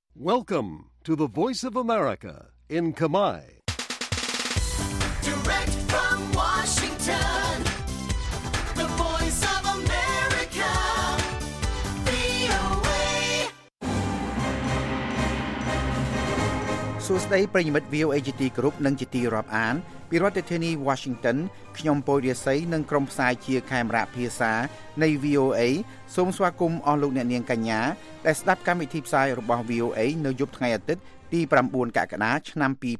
Welcome to the Voice of America in Khmer. Direct from Washington, the Voice of America, VOA. សួស្តីប្រិយមិត្ត VOA ជាទីគោរពនិងជាទីរាប់អានពីរដ្ឋធានី Washington ខ្ញុំពូរិស័យនិងក្រុមផ្សាយជាខេមរៈភាសានៃ VOA សូមស្វាគមន៍អស់លោកអ្នកនាងកញ្ញាដែលស្ដាប់កម្មវិធីផ្សាយរបស់ VOA នៅយប់ថ្ងៃអាទិត្យទី9កក្កដាឆ្នាំ2017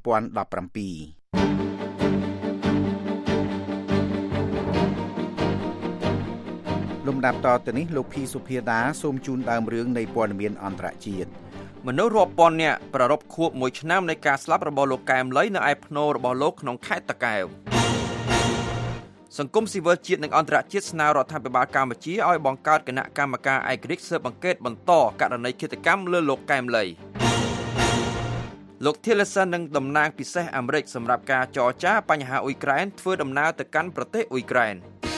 លំដាប់តទៅនេះលោកភីសុភាដាសូមជូនដើមរឿងនៃព័ត៌មានអន្តរជាតិមនុស្សរាប់ពាន់នាក់ប្រារព្ធខួប1ឆ្នាំនៃការស្លាប់របស់លោកកែមលីនៅឯភ្នំរបស់លោកក្នុងខេត្តតាកែវសង្គមស៊ីវិលជាតិនិងអន្តរជាតិស្នើរដ្ឋាភិបាលកម្ពុជាឲ្យបង្កើតគណៈកម្មការឯករាជ្យស៊ើបអង្កេតបន្តករណីឃាតកម្មលើលោកកែមលីលោក Tillerson និងតំណាងពិសេសអាមេរិកសម្រាប់ការចរចាបញ្ហាអ៊ុយក្រែនធ្វើដំណើរទៅកាន់ប្រទេសអ៊ុយក្រែន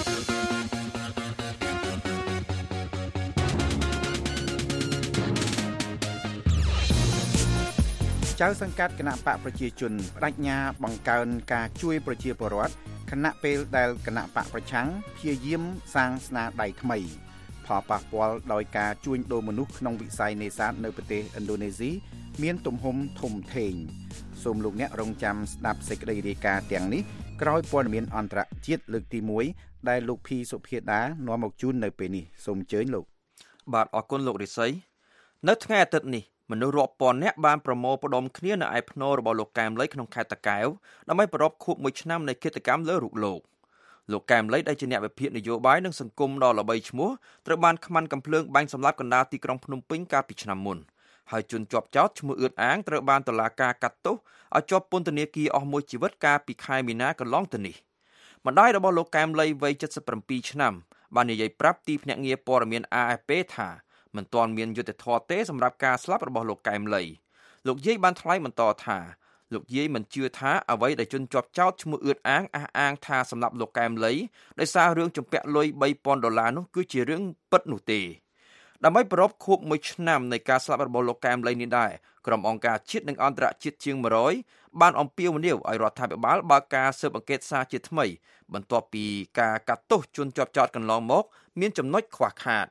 ចៅសង្កាត់គណៈបកប្រជាជនបដិញ្ញាបង្កើនការជួយប្រជាពលរដ្ឋខណៈពេលដែលគណៈបកប្រឆាំងព្យាយាមសាងស្នាដៃថ្មីផលប៉ះពាល់ដោយការជួញដូរមនុស្សក្នុងវិស័យនេសាទនៅប្រទេសឥណ្ឌូនេស៊ីមានទំហំធំធេងសូមលោកអ្នករងចាំស្ដាប់សេចក្តីរាយការណ៍ទាំងនេះក្រោយព័ត៌មានអន្តរជាតិលើកទី1ដែលលោកភីសុភាដានាំមកជូននៅពេលនេះសូមអញ្ជើញលោកបាទអរគុណលោករិស័យនៅថ្ងៃអាទិត្យនេះមនុស្សរាប់ពាន់នាក់បានប្រមូលផ្ដុំគ្នានៅឯភ្នំរបស់លោកកែមលីក្នុងខេត្តតាកែវដើម្បីប្រារព្ធខួប1ឆ្នាំនៃឃាតកម្មលើរូបលោកកែមលីដែលជាអ្នកវិភាគនយោបាយនិងសង្គមដ៏ល្បីឈ្មោះត្រូវបានខ្មាន់កំភ្លើងបាញ់សម្លាប់កណ្ដាលទីក្រុងភ្នំពេញកាលពីឆ្នាំមុនហើយជនជាប់ចោទឈ្មោះអឿតអាងត្រូវបានតុលាការកាត់ទោសឲ្យជាប់ពន្ធនាគារអស់មួយជីវិតកាលពីខែមីនាកន្លងទៅនេះម្ដាយរបស់លោកកែមលីវ័យ77ឆ្នាំបាននិយាយប្រាប់ទីភ្នាក់ងារព័ត៌មាន AFP ថាមិនទាន់មានយុត្តិធម៌ទេសម្រាប់ការស្លាប់របស់លោកកែមលីលោកយាយបានថ្លែងបន្តថាលោកយាយមិនជឿថាអ្វីដែលជនជាប់ចោទឈ្មោះអឿតអាងអះអាងថាសម្រាប់លោកកែមលីដោយសាររឿងជំពាក់លុយ$3,000នោះគឺជារឿងពិតនោះទេដើម្បីប្រារព្ធខួប1ឆ្នាំនៃការស្លាប់របស់លោកកែមលីនេះដែរក្រុមអង្គការជាតិនិងអន្តរជាតិជាង100បានអំពាវនាវឲ្យរដ្ឋាភិបាលបើកការស៊ើបអង្កេតសារជាថ្មីបន្ទាប់ពីការកាត់ទោសជនជាប់ចោទកន្លងមកមានចំណុចខ្វះខាត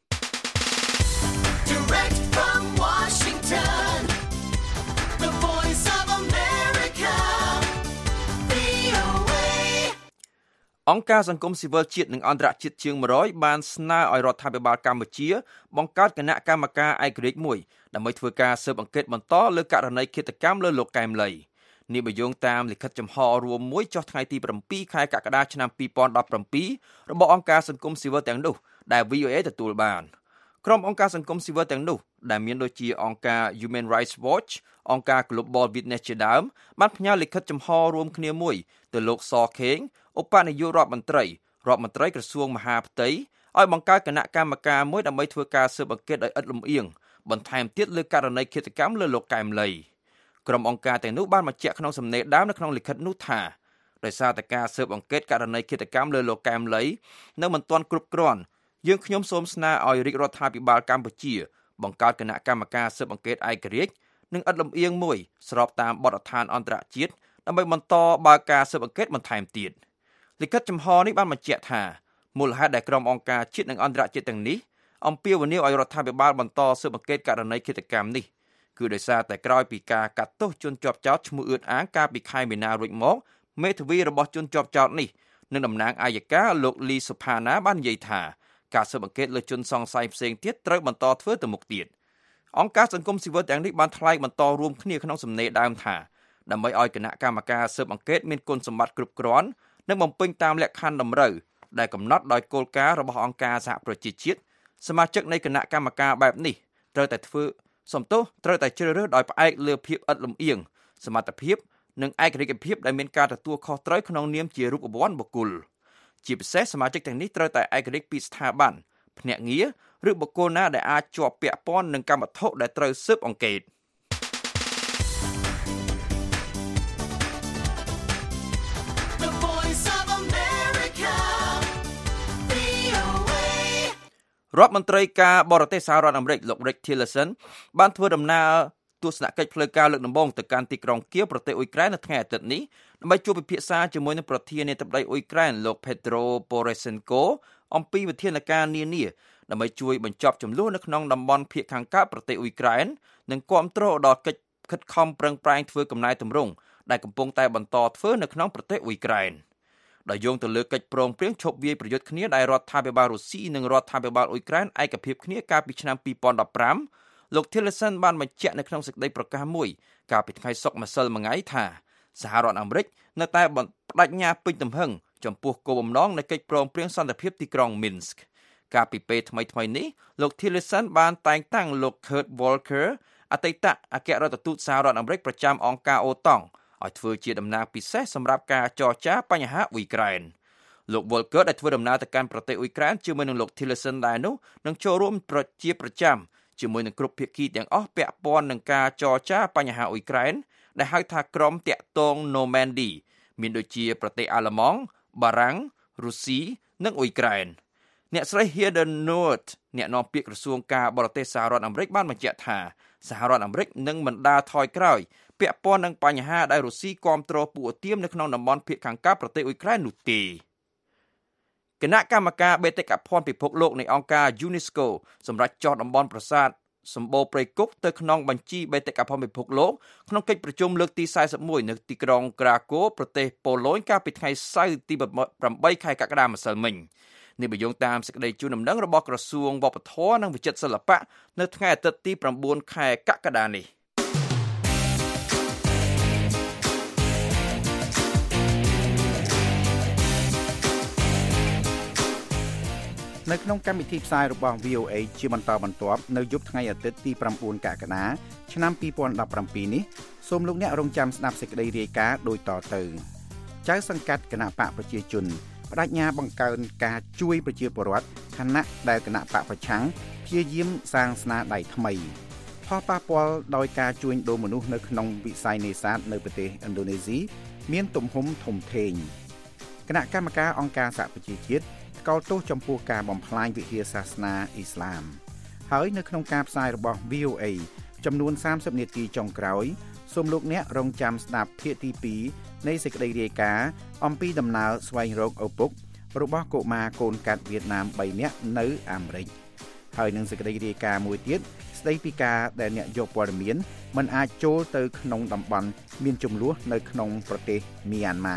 Direct from Washington, the Voice of America, VOA. អង្គការសង្គមស៊ីវិលជាតិនិងអន្តរជាតិជាង100បានស្នើឲ្យរដ្ឋាភិបាលកម្ពុជាបង្កើតគណៈកម្មការឯករាជ្យមួយដើម្បីធ្វើការស៊ើបអង្កេតបន្តលើករណីឃាតកម្មលើលោកកែមលីនេះបើយោងតាមលិខិតចំហរួមមួយចុះថ្ងៃទី7ខែកក្កដាឆ្នាំ2017របស់អង្គការសង្គមស៊ីវិលទាំងនោះដែល VOA ទទួលបានក្រុមអង្គការសង្គមស៊ីវិលទាំងនោះដែលមានដូចជាអង្គការ Human Rights Watch អង្គការ Global Witness ជាដើមបានផ្ញើលិខិតចំហរួមគ្នាមួយទៅលោកសខេងឧបនាយករដ្ឋមន្ត្រីក្រសួងមហាផ្ទៃឲ្យបង្កើតគណៈកម្មការមួយដើម្បីធ្វើការស៊ើបអង្កេតដោយឥតលំអៀងបន្ថែមទៀតលើករណីឃាតកម្មលើលោកកែមលីក្រុមអង្គការទាំងនោះបានបញ្ជាក់ក្នុងសំណេរដើមនៅក្នុងលិខិតនោះថាដោយសារតែការស៊ើបអង្កេតករណីឃាតកម្មលើលោកកែមលីនៅមិនទាន់គ្រប់គ្រាន់យើងខ្ញុំសូមស្នើឲ្យរាជរដ្ឋាភិបាលកម្ពុជាបង្កើតគណៈកម្មការស៊ើបអង្កេតឯករាជ្យនិងឥតលំអៀងមួយស្របតាមបទដ្ឋានអន្តរជាតិដើម្បីបន្តបើកការស៊ើបអង្កេតបន្ថែមទៀតលិខិតចំហនេះបានបញ្ជាក់ថាមូលហេតុដែលក្រុមអង្គការជាតិនិងអន្តរជាតិទាំងនេះអំពាវនាវឲ្យរដ្ឋាភិបាលបន្តស៊ើបអង្កេតករណីឃាតកម្មនេះគឺដោយសារតែក្រោយពីការកាត់ទោសជនជាប់ចោទឈ្មោះអឿតអាងកាលពីខែមីនារួចមកមេធាវីរបស់ជនជាប់ចោទនេះនិងតំណាងអัยការលោកលីសុផាណាបាននិយាយថាការស៊ើបអង្កេតលើជនសង្ស័យផ្សេងទៀតត្រូវបន្តធ្វើទៅមុខទៀតអង្គការសង្គមស៊ីវិលទាំងនេះបានថ្លែងបន្តរួមគ្នាក្នុងសំណេរដើមថាដើម្បីឲ្យគណៈកម្មការស៊ើបអង្កេតមានគុណសម្បត្តិគ្រប់គ្រាន់និងបំពេញតាមលក្ខខណ្ឌតម្រូវដែលកំណត់ដោយគោលការណ៍របស់អង្គការសហប្រជាជាតិសមាជិកនៃគណៈកម្មការបែបនេះត្រូវតែជ្រើសរើសដោយផ្អែកលើភាពឥតលំអៀងសមត្ថភាពនិងឯករាជ្យភាពដែលមានការទទួលខុសត្រូវក្នុងនាមជារូបវ័ន្តបុគ្គលជាពិសេសសមាជិកទាំងនេះត្រូវតែឯករាជ្យពីស្ថាប័នភ្នាក់ងារឬបុគ្គលណាដែលអាចជាប់ពាក់ព័ន្ធនឹងកម្មវត្ថុដែលត្រូវស៊ើបអង្កេតរដ្ឋមន្ត្រីការបរទេសសហរដ្ឋអាមេរិកលោក Rex Tillerson បានធ្វើដំណើរទស្សនកិច្ចផ្លូវការលើកដំបូងទៅកាន់ទីក្រុងគៀវប្រទេសអ៊ុយក្រែននៅថ្ងៃអាទិត្យនេះដើម្បីជួបពិភាក្សាជាមួយនឹងប្រធានាធិបតីអ៊ុយក្រែនលោក Petro Poroshenko អំពីវិធានការនានាដើម្បីជួយបញ្ចប់ជម្លោះនៅក្នុងតំបន់ភាគខាងកើតប្រទេសអ៊ុយក្រែននិងគាំទ្រដល់កិច្ចខិតខំប្រឹងប្រែងធ្វើកំណែទម្រង់ដែលកំពុងតែបន្តធ្វើនៅក្នុងប្រទេសអ៊ុយក្រែនដោយយោងទៅលើកិច្ចព្រមព្រៀងឈប់វាយប្រយុទ្ធគ្នាដែលរដ្ឋាភិបាលរុស្ស៊ីនិងរដ្ឋាភិបាលអ៊ុយក្រែនឯកភាពគ្នាកាលពីឆ្នាំ2015លោក Tillerson បានបញ្ជាក់នៅក្នុងសេចក្តីប្រកាសមួយកាលពីថ្ងៃសុក្រម្សិលមិញថាសហរដ្ឋអាមេរិកនៅតែបដិញ្ញាពេញទំហឹងចំពោះគោលបំណងនៃកិច្ចព្រមព្រៀងសន្តិភាពទីក្រុង Minsk កាលពីពេលថ្មីនេះលោក Tillerson បានតែងតាំងលោក Kurt Volker អតីតអគ្គរដ្ឋទូតសហរដ្ឋអាមេរិកប្រចាំអង្គការអូតង់ឲ្យធ្វើជាតំណាងពិសេសសម្រាប់ការចរចាបញ្ហាអ៊ុយក្រែនលោក Volker ដែលធ្វើដំណើរទៅកាន់ប្រទេសអ៊ុយក្រែនជាមួយនឹងលោក Tillerson ដែរនោះនឹងចូលរួមជាប្រចាំជាមួយនឹងគ្រប់ភាគីទាំងអស់ពាក់ព័ន្ធនឹងការចរចាបញ្ហាអ៊ុយក្រែនដែលហៅថាក្រុមតាក់ទង Normandy មានដូចជាប្រទេសអាល្លឺម៉ង់បារាំងរុស្ស៊ីនិងអ៊ុយក្រែនអ្នកស្រី Heather Nauert អ្នកនាំពាក្យក្រសួងការបរទេសសហរដ្ឋអាមេរិកបានបញ្ជាក់ថាសហរដ្ឋអាមេរិកនឹងមិនដាល់ថយក្រោយពាក់ព័ន្ធនឹងបញ្ហាដែលរុស្ស៊ីគាំទ្រពួកឧទាមនៅក្នុងតំបន់ភាគខាងកើតប្រទេសអ៊ុយក្រែននោះទេគណៈកម្មការបេតិកភណ្ឌពិភពលោកនៃអង្គការ UNESCO សម្រាប់ចោទតំបន់ប្រាសាទសម្បូរព្រៃគុកទៅក្នុងបញ្ជីបេតិកភណ្ឌពិភពលោកក្នុងកិច្ចប្រជុំលើកទី41នៅទីក្រុងក្រាកូប្រទេសប៉ូឡូញកាលពីថ្ងៃសៅរ៍ទី8ខែកក្កដាម្សិលមិញនេះបញ្យងតាមសេចក្តីជូនដំណឹងរបស់ក្រសួងវប្បធម៌និងវិចិត្រសិល្បៈនៅថ្ងៃអាទិត្យទី9ខែកក្កដានេះនៅក្នុងកម្មវិធីផ្សាយរបស់ VOA ជាបន្តបន្ទាប់នៅយប់ថ្ងៃអាទិត្យទី9កក្កដាឆ្នាំ2017នេះសូមលោកអ្នករងចាំស្ដាប់សេចក្តីរាយការណ៍ដូចតទៅចៅសង្កាត់គណៈបកប្រជាជនបដិញ្ញាបង្កើនការជួយប្រជាពលរដ្ឋខណៈដែលគណៈបកប្រឆាំងព្យាយាមសាងស្នាដៃថ្មីផលប៉ះពាល់ដោយការជួញដូរមនុស្សនៅក្នុងវិស័យនេសាទនៅប្រទេសឥណ្ឌូនេស៊ីមានទំហំធំធេងគណៈកម្មការអង្គការសហប្រជាជាតិកោតទោសចំពោះការបំផ្លាញវិហារសាសនាអ៊ីស្លាមហើយនៅក្នុងការផ្សាយរបស់ VOA ចំនួន30នាទីចុងក្រោយសូមលោកអ្នករងចាំស្ដាប់ភាគទី2នៃសេចក្តីរាយការណ៍អំពីដំណើរស្វែងរកឪពុករបស់កុមារកូនកាត់វៀតណាម3នាក់នៅអាមេរិកហើយនឹងសេចក្តីរាយការណ៍មួយទៀតស្ដីពីការដែលអ្នកយកព័ត៌មានមិនអាចចូលទៅក្នុងតំបន់មានជម្លោះនៅក្នុងប្រទេសមីយ៉ាន់ម៉ា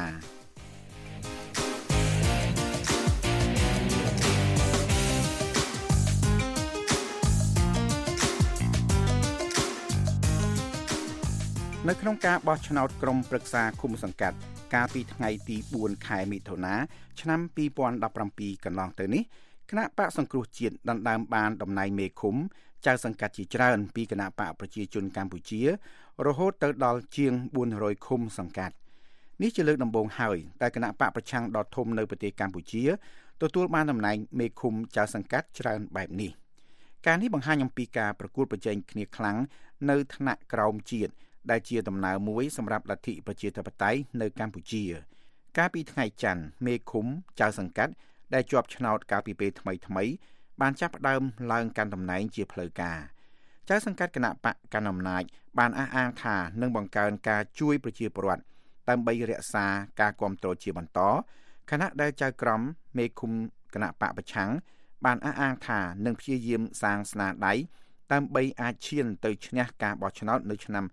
នៅក្នុងការបោះឆ្នោតក្រុមប្រឹក្សាឃុំសង្កាត់កាលពីថ្ងៃទី4ខែមិថុនាឆ្នាំ2017កន្លងទៅនេះគណៈបកសង្គ្រោះជាតិដណ្ដើមបានតំណែងមេឃុំចៅសង្កាត់ជាច្រើនពីគណៈបកប្រជាជនកម្ពុជារហូតទៅដល់ជាង400ឃុំសង្កាត់នេះជាលើកដំបូងហើយតែគណៈបកប្រឆាំងដ៏ធំនៅប្រទេសកម្ពុជាទទួលបានតំណែងមេឃុំចៅសង្កាត់ច្រើនបែបនេះការនេះបង្ហាញអំពីការប្រកួតប្រជែងគ្នាខ្លាំងនៅថ្នាក់ក្រោមជាតិដែលជាដំណើរមួយសម្រាប់លទ្ធិប្រជាធិបតេយ្យនៅកម្ពុជាកាលពីថ្ងៃច័ន្ទមេឃុំចៅសង្កាត់ដែលជាប់ឆ្នោតកាលពីពេលថ្មីបានចាប់ផ្ដើមឡើងកាន់តំណែងជាផ្លូវការចៅសង្កាត់គណៈបកកណ្ដាលអំណាចបានអះអាងថានឹងបង្កើនការជួយប្រជាពលរដ្ឋដើម្បីរក្សាការគាំទ្រជាបន្តខណៈដែលចៅក្រមមេឃុំគណៈបកប្រឆាំងបានអះអាងថានឹងព្យាយាមសាងស្នាដៃដើម្បីអាចឈានទៅឈ្នះការបោះឆ្នោតនៅឆ្នាំ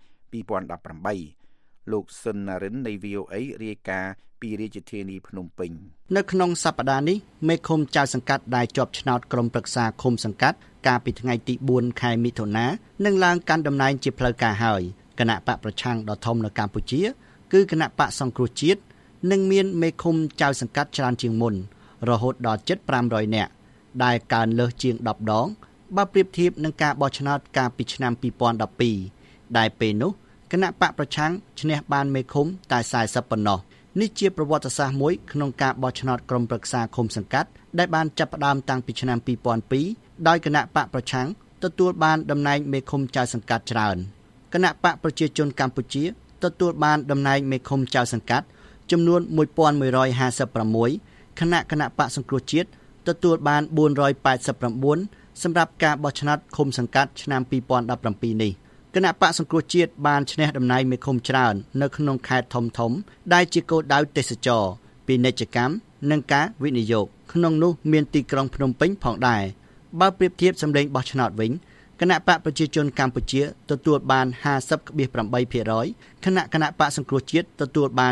2018លោកសុនណារិននៃ VOA រាយការណ៍ពីរាជធានីភ្នំពេញនៅក្នុងសប្តាហ៍នេះមេឃុំចៅសង្កាត់ដែលជាប់ឆ្នោតក្រុមប្រឹក្សាឃុំសង្កាត់កាលពីថ្ងៃទី4ខែមិថុនានឹងឡើងកាន់តំណែងជាផ្លូវការហើយគណៈបកប្រឆាំងដ៏ធំនៅកម្ពុជាគឺគណៈបកសង្គ្រោះជាតិនឹងមានមេឃុំចៅសង្កាត់ច្រើនជាងមុនរហូតដល់ជិត500នាក់ដែលកើនលើសជាង10ដងបើប្រៀបធៀបនឹងការបោះឆ្នោតកាលពីឆ្នាំ2012ដែលពេលនោះគណៈបកប្រឆាំងឈ្នះបានមេឃុំតែ40ប៉ុណ្ណោះនេះជាប្រវត្តិសាស្ត្រមួយក្នុងការបោះឆ្នោតក្រុមប្រឹក្សាឃុំសង្កាត់ដែលបានចាប់ផ្ដើមតាំងពីឆ្នាំ2002ដោយគណៈបកប្រឆាំងទទួលបានតំណែងមេឃុំចៅសង្កាត់ច្រើនគណៈបកប្រជាជនកម្ពុជាទទួលបានតំណែងមេឃុំចៅសង្កាត់ចំនួន1156ខណៈគណៈបកសង្គ្រោះជាតិទទួលបាន489សម្រាប់ការបោះឆ្នោតឃុំសង្កាត់ឆ្នាំ2017នេះគណៈបកសង្គ្រោះជាតិបានឈ្នះតំណែងមេឃុំច្រើននៅក្នុងខេត្តធំៗដែលជាគោលដៅទេសចរពាណិជ្ជកម្មនិងការវិនិយោគក្នុងនោះមានទីក្រុងភ្នំពេញផងដែរបើប្រៀបធៀបសម្លេងបោះឆ្នោតវិញគណៈបកប្រជាជនកម្ពុជាទទួលបាន 50.8% ខណៈគណៈបកសង្គ្រោះជាតិទទួលបាន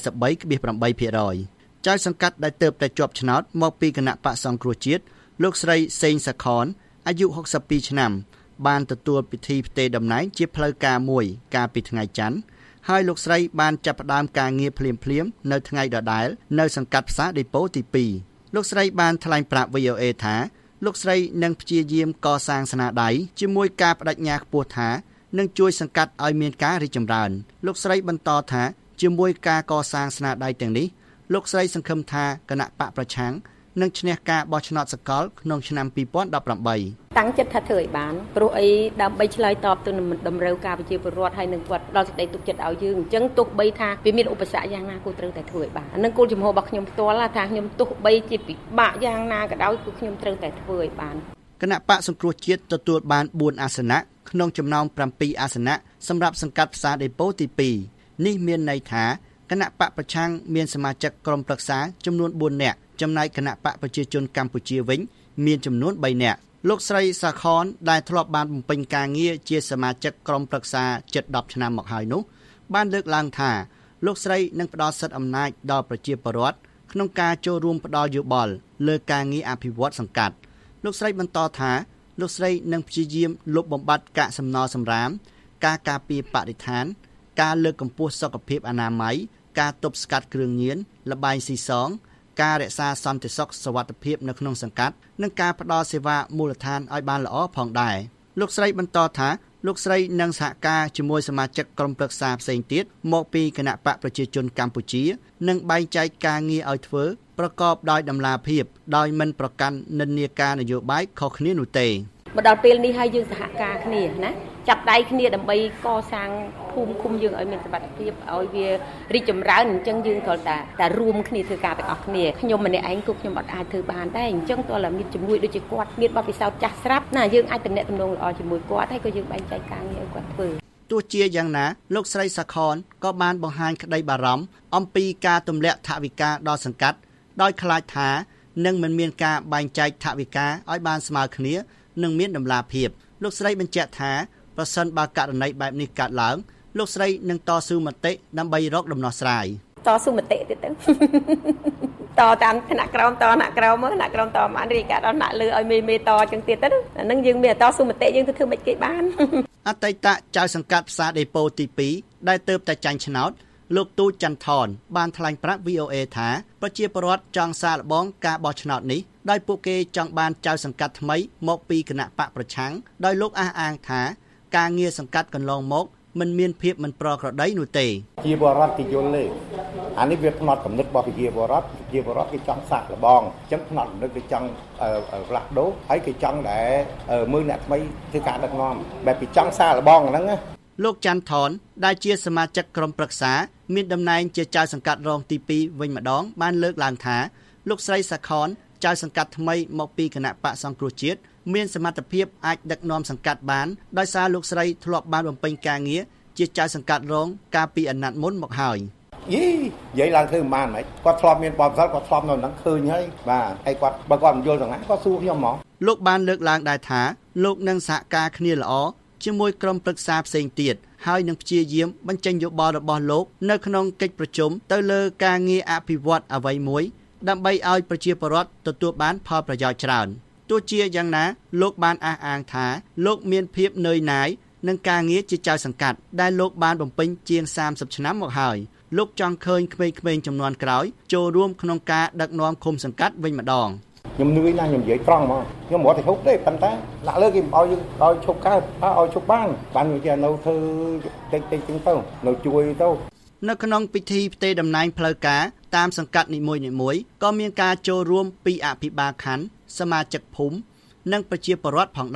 43.8% ចៅសង្កាត់ដែលទើបតែជាប់ឆ្នោតមកពីគណៈបកសង្គ្រោះជាតិលោកស្រីសេងសាខនអាយុ62ឆ្នាំបានទទួលពិធីផ្ទេរតំណែងជាផ្លូវការមួយកាលពីថ្ងៃច័ន្ទហើយលោកស្រីបានចាប់ផ្ដើមការងារភ្លាមៗនៅថ្ងៃដដែលនៅសង្កាត់ផ្សារដេប៉ូទី2លោកស្រីបានថ្លែងប្រាប់ VOA ថាលោកស្រីនឹងព្យាយាមកសាងស្នាដៃជាមួយការបដិញ្ញាខ្ពស់ថានឹងជួយសង្កាត់ឲ្យមានការរីកចម្រើនលោកស្រីបន្តថាជាមួយការកសាងស្នាដៃទាំងនេះលោកស្រីសង្ឃឹមថាគណៈបកប្រឆាំងនឹងឈ្នះការបោះឆ្នោតសកលក្នុងឆ្នាំ2018តាំងចិត្តថាធ្វើឲ្យបានព្រោះអីដើម្បីឆ្លើយតបទៅនឹងតម្រូវការប្រជាពលរដ្ឋហើយនឹងគាត់ផ្ដល់សេចក្តីទុកចិត្តឲ្យយើងអញ្ចឹងទោះបីថាវាមានឧបសគ្គយ៉ាងណាគួរត្រូវតែធ្វើឲ្យបានអានឹងគោលជំហររបស់ខ្ញុំផ្ទាល់ថាខ្ញុំទោះបីជាពិបាកយ៉ាងណាក៏ដោយគឺខ្ញុំត្រូវតែធ្វើឲ្យបានគណៈបកសង្គ្រោះជាតិទទួលបាន4អាសនៈក្នុងចំណោម7អាសនៈសម្រាប់សង្កាត់ផ្សារដេប៉ូទី2នេះមានន័យថាគណៈបកប្រឆាំងមានសមាជិកក្រុមប្រឹក្សាចំនួន4នាក់ចំណែកគណៈបកប្រជាជនកម្ពុជាវិញមានចំនួន3នាក់លោកស្រីសាខនដែលធ្លាប់បានបំពេញការងារជាសមាជិកក្រុមប្រឹក្សាជិត10ឆ្នាំមកហើយនោះបានលើកឡើងថាលោកស្រីនឹងផ្ដល់សិទ្ធិអំណាចដល់ប្រជាពលរដ្ឋក្នុងការចូលរួមផ្ដល់យោបល់លើការងារអភិវឌ្ឍសង្កាត់លោកស្រីបន្តថាលោកស្រីនឹងព្យាយាមលុបបំបាត់កាកសំណល់សំរាមការការពារបរិស្ថានការលើកកម្ពស់សុខភាពអនាម័យការទប់ស្កាត់គ្រឿងញៀនល្បែងស៊ីសងការរក្សាសន្តិសុខសុវត្ថិភាពនៅក្នុងសង្កាត់និងការផ្ដល់សេវាមូលដ្ឋានឲ្យបានល្អផងដែរលោកស្រីបន្តថាលោកស្រីនឹងសហការជាមួយសមាជិកក្រុមប្រឹក្សាផ្សេងទៀតមកពីគណៈបកប្រជាជនកម្ពុជានិងបែងចែកការងារឲ្យធ្វើប្រកបដោយតម្លាភាពដោយមិនប្រកាន់និន្នាការនយោបាយខុសគ្នានោះទេមកដល់ពេលនេះហើយយើងសហការគ្នាណាចាប់ដៃគ្នាដើម្បីកសាងភូមិឃុំយើងឲ្យមានសុវត្ថិភាពឲ្យវារីកចម្រើនអញ្ចឹងយើងត្រូវតែរួមគ្នាធ្វើការទាំងអស់គ្នាខ្ញុំម្នាក់ឯងគឺខ្ញុំអត់អាចធ្វើបានដែរអញ្ចឹងតើមានជំនួយដូចជាគាត់មានបទពិសោធន៍ចាស់ស្រាប់ណាយើងអាចទំនាក់ទំនងល្អជាមួយគាត់ហើយក៏យើងបែងចែកការងារឲ្យគាត់ធ្វើទោះជាយ៉ាងណាលោកស្រីសាខនក៏បានបង្ហាញក្តីបារម្ភអំពីការទម្លាក់ថវិកាដល់សង្កាត់ដោយខ្លាចថានឹងមិនមានការបែងចែកថវិកាឲ្យបានស្មើគ្នានិងមានតម្លាភាពលោកស្រីបញ្ជាក់ថាប្រសិនបើករណីបែបនេះកើតឡើងលោកស្រីនឹងតស៊ូមតិដើម្បីរកដំណោះស្រាយតស៊ូមតិទៀតទៅតតាមឋានៈក្រមតឋានៈក្រមឋានៈក្រមតបានរីកាដល់ថ្នាក់លើឲ្យមេតចឹងទៀតទៅអានឹងយើងមានតស៊ូមតិយើងទៅធ្វើមិនគេបានអតីតចៅសង្កាត់ផ្សារដេប៉ូទី2ដែលទើបតែចាញ់ឆ្នោតលោកទូចចន្ទថនបានថ្លែងប្រាប់ VOA ថាប្រជាពលរដ្ឋចង់សាកល្បងការបោះឆ្នោតនេះដោយពួកគេចង់បានចៅសង្កាត់ថ្មីមកពីគណៈបកប្រឆាំងដោយលោកអះអាងថាការងារសង្កាត់កន្លងមកមិនមានភាពមិនប្រក្រតីនោះទេជាបរដ្ឋគេយល់ទេអានេះវាផ្នត់កំណត់របស់ប្រជាពលរដ្ឋគេចង់សាកល្បងអញ្ចឹងផ្នត់កំណត់គេចង់ផ្លាស់ប្ដូរហើយគេចង់ដែលមើលអ្នកថ្មីធ្វើការដឹកនាំបែបពីចង់សាកល្បងហ្នឹងណាលោកច័ន្ទថនដែលជាសមាជិកក្រុមប្រឹក្សាមានតំណែងជាចៅសង្កាត់រងទី2វិញម្ដងបានលើកឡើងថាលោកស្រីសាខនចៅសង្កាត់ថ្មីមកពីគណៈបកសង្គ្រោះជាតិមានសមត្ថភាពអាចដឹកនាំសង្កាត់បានដោយសារលោកស្រីធ្លាប់បានបំពេញការងារជាចៅសង្កាត់រងកាលពីអាណត្តិមុនមកហើយនិយាយឡើងធ្វើមិនបានហ្មងគាត់ធ្លាប់មានបទពិសោធន៍គាត់ធ្លាប់នៅហ្នឹងឃើញហើយបាទហើយគាត់បើគាត់មិនយល់ទាំងណាគាត់សួរខ្ញុំហ្មងលោកបានលើកឡើងដែរថាលោកនឹងសហការគ្នាល្អជាមួយក្រុមប្រឹក្សាផ្សេងទៀតហើយនឹងព្យាយាមបញ្ចេញយោបល់របស់លោកនៅក្នុងកិច្ចប្រជុំទៅលើការងារអភិវឌ្ឍអ្វីមួយដើម្បីឲ្យប្រជាពលរដ្ឋទទួលបានផលប្រយោជន៍ច្រើនទោះជាយ៉ាងណាលោកបានអះអាងថាលោកមានភាពនឿយណាយនឹងការងារជាចៅសង្កាត់ដែលលោកបានបំពេញជាង30ឆ្នាំមកហើយលោកចង់ឃើញក្មេងៗចំនួនក្រោយចូលរួមក្នុងការដឹកនាំឃុំសង្កាត់វិញម្ដងខ្ញុំនឿយណាស់ខ្ញុំនិយាយត្រង់ហ្មងខ្ញុំមិនអត់ទៅហូបទេប៉ុន្តែដាក់លើគេមិនឲ្យយើងឲ្យឈប់កើតឲ្យឈប់បានវានៅធ្វើតិចចឹងទៅនៅជួយទៅនៅក្នុងពិធីផ្ទេរតំណែងផ្លូវការតាមសង្កាត់នីមួយៗក៏មានការចូលរួមពីអភិបាលខណ្ឌសមាជិកភូមិនិងប្រជាពលរដ្ឋផងដែរ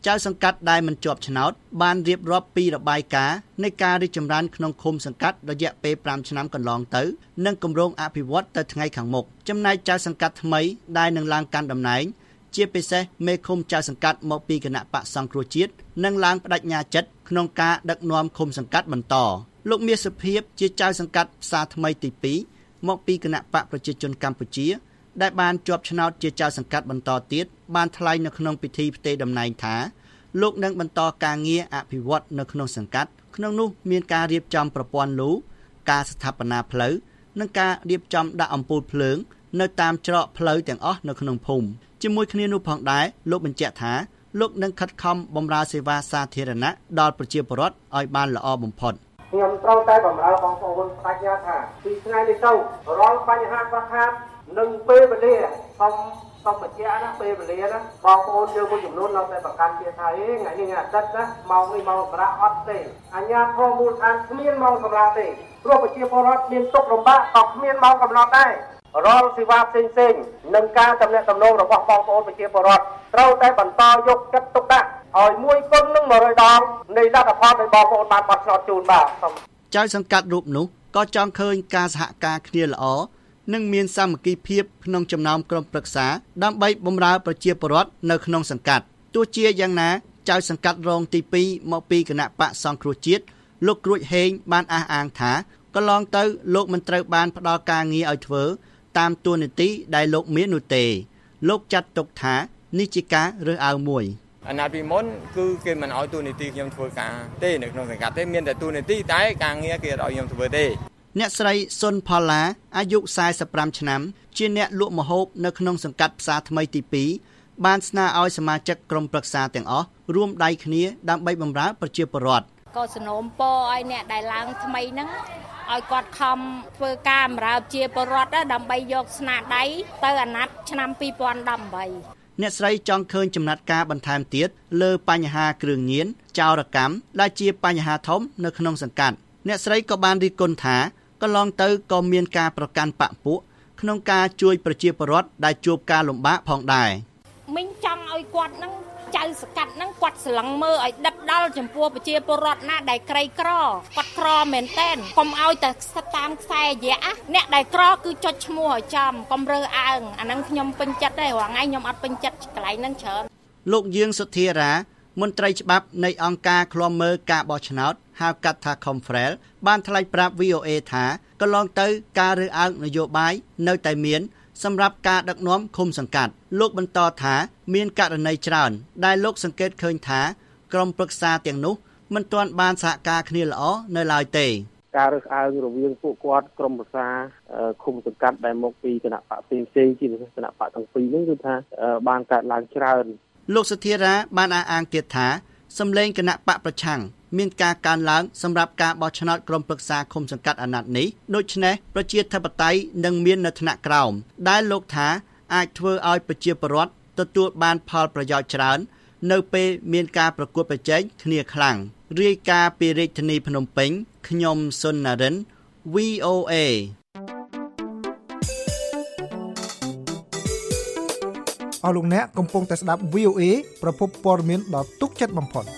ចៅសង្កាត់ដែលមិនជាប់ឆ្នោតបានរៀបរាប់ពីរបាយការណ៍នៃការរីកចម្រើនក្នុងឃុំសង្កាត់រយៈពេល5ឆ្នាំកន្លងទៅនិងគម្រោងអភិវឌ្ឍទៅថ្ងៃខាងមុខចំណែកចៅសង្កាត់ថ្មីដែលនឹងឡើងកាន់តំណែងជាពិសេសមេឃុំចៅសង្កាត់មកពីគណៈបកសង្គ្រោះជាតិនឹងឡើងបដិញ្ញាចិត្តក្នុងការដឹកនាំឃុំសង្កាត់បន្តលោកមាសសុភាពជាចៅសង្កាត់ផ្សារថ្មីទី2មកពីគណៈបកប្រជាជនកម្ពុជាដែលបានជាប់ឆ្នោតជាចៅសង្កាត់បន្តទៀតបានថ្លែងនៅក្នុងពិធីផ្ទេរតំណែងថាលោកនឹងបន្តការងារអភិវឌ្ឍនៅក្នុងសង្កាត់ក្នុងនោះមានការរៀបចំប្រព័ន្ធលូការស្ថាបនាផ្លូវនិងការរៀបចំដាក់អំពូលភ្លើងនៅតាមច្រកផ្លូវទាំងអស់នៅក្នុងភូមិជាមួយគ្នានោះផងដែរលោកបញ្ជាក់ថាលោកនឹងខិតខំបម្រើសេវាសាធារណៈដល់ប្រជាពលរដ្ឋឲ្យបានល្អបំផុតខ្ញុំត្រូវតែបម្រើបងប្អូនបញ្ញាថាពីថ្ងៃនេះទៅរាល់បញ្ហាខ្វះខាតនិងពេលវេលាសូមបញ្ជាក់ណាពេលវេលាណាបងប្អូនយើងមួយចំនួននៅតែប្រកាន់ជាថាថ្ងៃនេះថ្ងៃអាទិត្យណាម៉ោងនេះម៉ោងសម្រាប់អត់ទេអញ្ញាធម៌មូលដ្ឋានគ្មានម៉ោងសម្រាប់ទេព្រោះប្រជាពលរដ្ឋមានទុក្ខលំបាកក៏គ្មានម៉ោងកំណត់ដែររាល់សេវាផ្សេងនិងការទំនាក់ទំនងរបស់បងប្អូនប្រជាពលរដ្ឋត្រូវតែបន្តយកចិត្តទុកដាក់ឲ្យមួយគុណនឹង100ដងនៃលទ្ធផលដែលបងប្អូនបានបោះឆ្នោតជូនបាទចៅសង្កាត់រូបនោះក៏ចង់ឃើញការសហការគ្នាល្អនិងមានសាមគ្គីភាពក្នុងចំណោមក្រុមប្រឹក្សាដើម្បីបម្រើប្រជាពលរដ្ឋនៅក្នុងសង្កាត់ទោះជាយ៉ាងណាចៅសង្កាត់រងទី2មកពីគណៈបកសង្គ្រោះជាតិលោកគ្រួចហេងបានអះអាងថាកន្លងទៅលោកមិនត្រូវបានផ្ដល់ការងារឲ្យធ្វើតាមតួនាទីដែលលោកមាននោះទេលោកចាត់ទុកថានេះជាការរើសអើងមួយអាណត្តិពីមុនគឺគេមិនឲ្យតួនាទីខ្ញុំធ្វើការទេនៅក្នុងសង្កាត់ទេមានតែតួនាទីតែការងារគេអត់ឲ្យខ្ញុំធ្វើទេអ្នកស្រីសុនផល្លាអាយុ45ឆ្នាំជាអ្នកលក់ម្ហូបនៅក្នុងសង្កាត់ផ្សារថ្មីទី2បានស្នើឲ្យសមាជិកក្រុមប្រឹក្សាទាំងអស់រួមដៃគ្នាដើម្បីបម្រើប្រជាពលរដ្ឋក៏សនោមពរឲ្យអ្នកដែលឡើងថ្មីហ្នឹងឲ្យគាត់ខំធ្វើការបម្រើប្រជាពលរដ្ឋដើម្បីយកស្នាដៃទៅអាណត្តិឆ្នាំ2018 អ្នកស្រីចង់ឃើញចំណាត់ការបន្ថែមទៀតលើបញ្ហាគ្រឿងញៀនចោរកម្មដែលជាបញ្ហាធំនៅក្នុងសង្កាត់អ្នកស្រីក៏បានរិះគន់ថាកន្លងទៅក៏មានការប្រកាន់បកពួកក្នុងការជួយប្រជាពលរដ្ឋដែលជួបការលំបាកផងដែរមិញចង់ឲ្យគាត់នឹងចៅសកាត់នឹងគាត់ស្លឹងមើលឲ្យដិតដល់ចំពោះប្រជាពលរដ្ឋណាដែលក្រីក្រគាត់ក្រមែនតែនកុំឲ្យតែស្ថិតតាមខ្សែរយៈអ្នកដែលក្រគឺចុចឈ្មោះឲ្យចំកុំរើសអើងអាហ្នឹងខ្ញុំពេញចិត្តទេរាល់ថ្ងៃខ្ញុំអត់ពេញចិត្តកន្លែងហ្នឹងច្រើនលោកយាងសុធារាមន្ត្រីច្បាប់នៃអង្គការឃ្លាំមើលការបោះឆ្នោតហៅកាត់ថា Confrel បានថ្លែងប្រាប់ VOA ថាកន្លងទៅការរើសអើងនយោបាយនៅតែមានសម្រាប់ការដឹកនាំឃុំសង្កាត់លោកបន្តថាមានករណីច្រើនដែលលោកសង្កេតឃើញថាក្រុមប្រឹក្សាទាំងនោះមិនទាន់បានសហការគ្នាល្អនៅឡើយទេការរើសអើងរវាងពួកគាត់ក្រុមប្រឹក្សាឃុំសង្កាត់ដែលមកពីគណៈបកផ្សេងៗជាពិសេសគណៈបកទាំងពីរនេះគឺថាបានកើតឡើងច្រើនលោកសុធារាបានអះអាងទៀតថាសម្លេងគណៈបកប្រឆាំងមានការកើនឡើងសម្រាប់ការបោះឆ្នោតក្រុមប្រឹក្សាឃុំសង្កាត់អាណត្តិនេះដូច្នេះប្រជាធិបតេយ្យនឹងមាននៅថ្នាក់ក្រោមដែលលោកថាអាចធ្វើឲ្យប្រជាពលរដ្ឋទទួលបានផលប្រយោជន៍ច្រើននៅពេលមានការប្រកួតប្រជែងគ្នាខ្លាំងរាយការណ៍ពីរាជធានីភ្នំពេញខ្ញុំសុនណារិន VOA អស់លោកអ្នកកំពុងតែស្ដាប់ VOA ប្រភពព័ត៌មានដ៏ទុកចិត្តបំផុត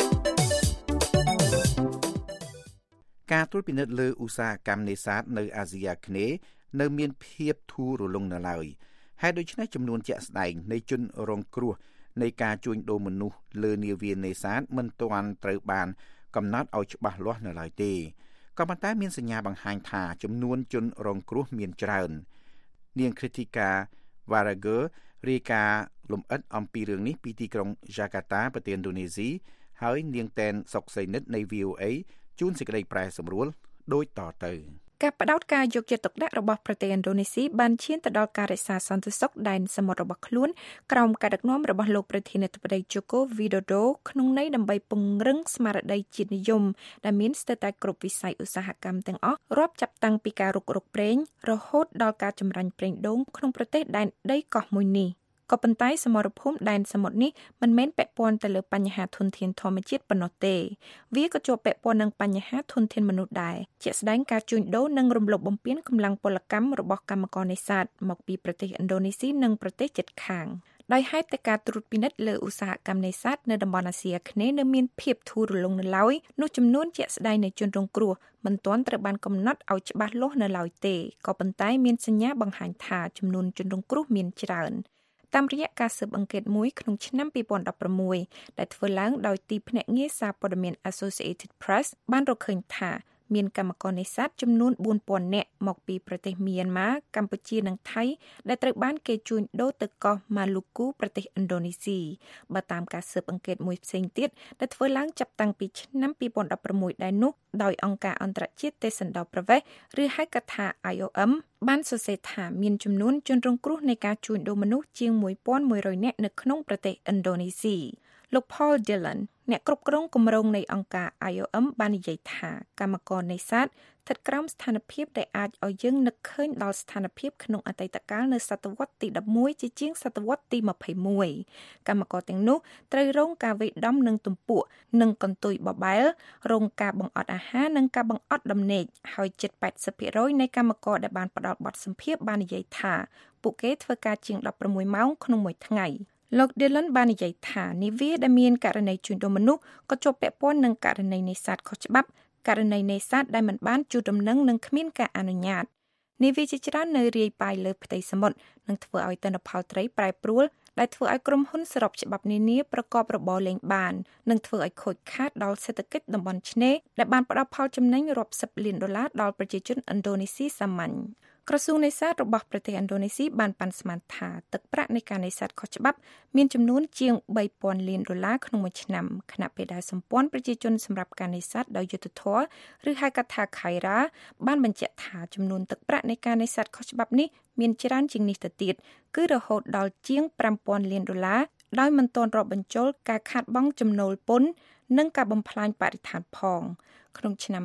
ការត្រួតពិនិត្យលើឧស្សាហកម្មនេសាទនៅអាស៊ីអាគ្នេយ៍នៅមានភាពធូររលុងនៅឡើយហើយដូច្នេះចំនួនជាក់ស្ដែងនៃជនរងគ្រោះនៃការជួញដូរមនុស្សលើនាវានេសាទមិនទាន់ត្រូវបានកំណត់ឲ្យច្បាស់លាស់នៅឡើយទេក៏ប៉ុន្តែមានសញ្ញាបង្ហាញថាចំនួនជនរងគ្រោះមានច្រើននាង Kritika Varager រាយការណ៍លម្អិតអំពីរឿងនេះពីទីក្រុង Jakarta ប្រទេសឥណ្ឌូនេស៊ីហើយនាងតែនសុកសីនិតនៃ VOA ជួនសេចក្តីប្រែសម្រួលដូចតទៅការបដោតការយកចិត្តទុកដាក់របស់ប្រទេសឥណ្ឌូនេស៊ីបានឈានទៅដល់ការរក្សាសន្តិសុខដែនសមុទ្ររបស់ខ្លួនក្រោមការដឹកនាំរបស់លោកប្រធានាធិបតី Joko Widodo ក្នុងន័យដើម្បីពង្រឹងស្មារតីជាតិនិយមដែលមានស្ទើរតែគ្រប់វិស័យឧស្សាហកម្មទាំងអស់រាប់ចាប់តាំងពីការរុករកប្រេងរហូតដល់ការចម្រាញ់ប្រេងដូងក្នុងប្រទេសដែនដីកោះមួយនេះក៏ប៉ុន្តែសមរភូមិដែនសមុទ្រនេះមិនមែនពាក់ព័ន្ធទៅលើបញ្ហាធនធានធម្មជាតិប៉ុណ្ណោះទេវាក៏ជាប់ពាក់ព័ន្ធនឹងបញ្ហាធនធានមនុស្សដែរជាក់ស្ដែងការជួញដូរនិងរំលោភបំពានកម្លាំងពលកម្មរបស់កម្មករនេសាទមកពីប្រទេសឥណ្ឌូនេស៊ីនិងប្រទេសជិតខាងដោយហេតុតែការត្រួតពិនិត្យលើឧស្សាហកម្មនេសាទនៅតំបន់អាស៊ីអាគ្នេយ៍នៅមានភាពធូររលុងនៅឡើយនោះចំនួនជាក់ស្ដែងនៃជនរងគ្រោះមិនទាន់ត្រូវបានកំណត់ឲ្យច្បាស់លាស់នៅឡើយទេក៏ប៉ុន្តែមានសញ្ញាបង្ហាញថាចំនួនជនរងគ្រោះមានច្រើនតាមរយៈការស៊ើបអង្កេតមួយក្នុងឆ្នាំ2016ដែលធ្វើឡើងដោយទីភ្នាក់ងារសារព័ត៌មាន Associated Press បានរកឃើញថាមានកម្មករនេសាទចំនួន 4000 នាក់មកពីប្រទេសមីយ៉ាន់ម៉ាកម្ពុជានិងថៃដែលត្រូវបានគេជួញដូរទៅកោះម៉ាឡូគូប្រទេសឥណ្ឌូនេស៊ីបើតាមការស៊ើបអង្កេតមួយផ្សេងទៀតដែលធ្វើឡើងចាប់តាំងពីឆ្នាំ2016ដែរនោះដោយអង្គការអន្តរជាតិទេសន្តរប្រវេសន៍ឬហៅកាត់ថា IOM បានសរសេរថាមានចំនួនជនរងគ្រោះនៃការជួញដូរមនុស្សជាង 1100 នាក់នៅក្នុងប្រទេសឥណ្ឌូនេស៊ីលោក Paul Dillon អ្នកគ្រប់គ្រងគម្រោងនៃអង្គការ IOM បាននិយាយថាកម្មករនេសាទស្ថិតក្រោមស្ថានភាពដែលអាចឲ្យយើងនឹកឃើញដល់ស្ថានភាពក្នុងអតីតកាលនៅសតវត្សទី11ជាជាងសតវត្សទី21កម្មករទាំងនោះត្រូវរងការវាយដំនឹងទំពក់និងកន្ទុយបបែលរងការបង្អត់អាហារនិងការបង្អត់ដំណេកហើយជិត 80% នៃកម្មករដែលបានផ្ដល់បទសម្ភាសន៍បាននិយាយថាពួកគេធ្វើការជាង16ម៉ោងក្នុងមួយថ្ងៃលោក Dillon បាននិយាយថានាវាដែលមានករណីជួញដូរមនុស្សក៏ជាប់ពាក់ព័ន្ធនឹងករណីនេសាទខុសច្បាប់ករណីនេសាទដែលមិនបានជូតដំណឹងនិងគ្មានការអនុញ្ញាតនាវាជាច្រើននៅរាយប៉ាយលើផ្ទៃសមុទ្រនិងធ្វើឲ្យទិន្នផលត្រីប្រែប្រួលដែលធ្វើឲ្យក្រុមហ៊ុនសរុបច្បាប់នានាប្រកបរបរលេងបាននិងធ្វើឲ្យខូចខាតដល់សេដ្ឋកិច្ចតំបន់ឆ្នេរដែលបានផ្ដល់ផលចំណេញរាប់សិបលានដុល្លារដល់ប្រជាជនឥណ្ឌូនេស៊ីសាមញ្ញក្រសួងនេសាទរបស់ប្រទេសឥណ្ឌូនេស៊ីបានប៉ាន់ស្មានថាទឹកប្រាក់នៃការនេសាទខុសច្បាប់មានចំនួនជាង $3,000 លានក្នុងមួយឆ្នាំខណៈពេលដែលសម្ព័ន្ធប្រជាជនសម្រាប់ការនេសាទដោយយុត្តិធម៌ឬហៅកាត់ថា Khaira បានបញ្ជាក់ថាចំនួនទឹកប្រាក់នៃការនេសាទខុសច្បាប់នេះមានច្រើនជាងនេះទៅទៀតគឺរហូតដល់ជាង $5,000 លានដោយមិនទាន់រាប់បញ្ចូលការខាតបង់ចំណូលពន្ធនិងការបំផ្លាញបរិស្ថានផងក្នុងឆ្នាំ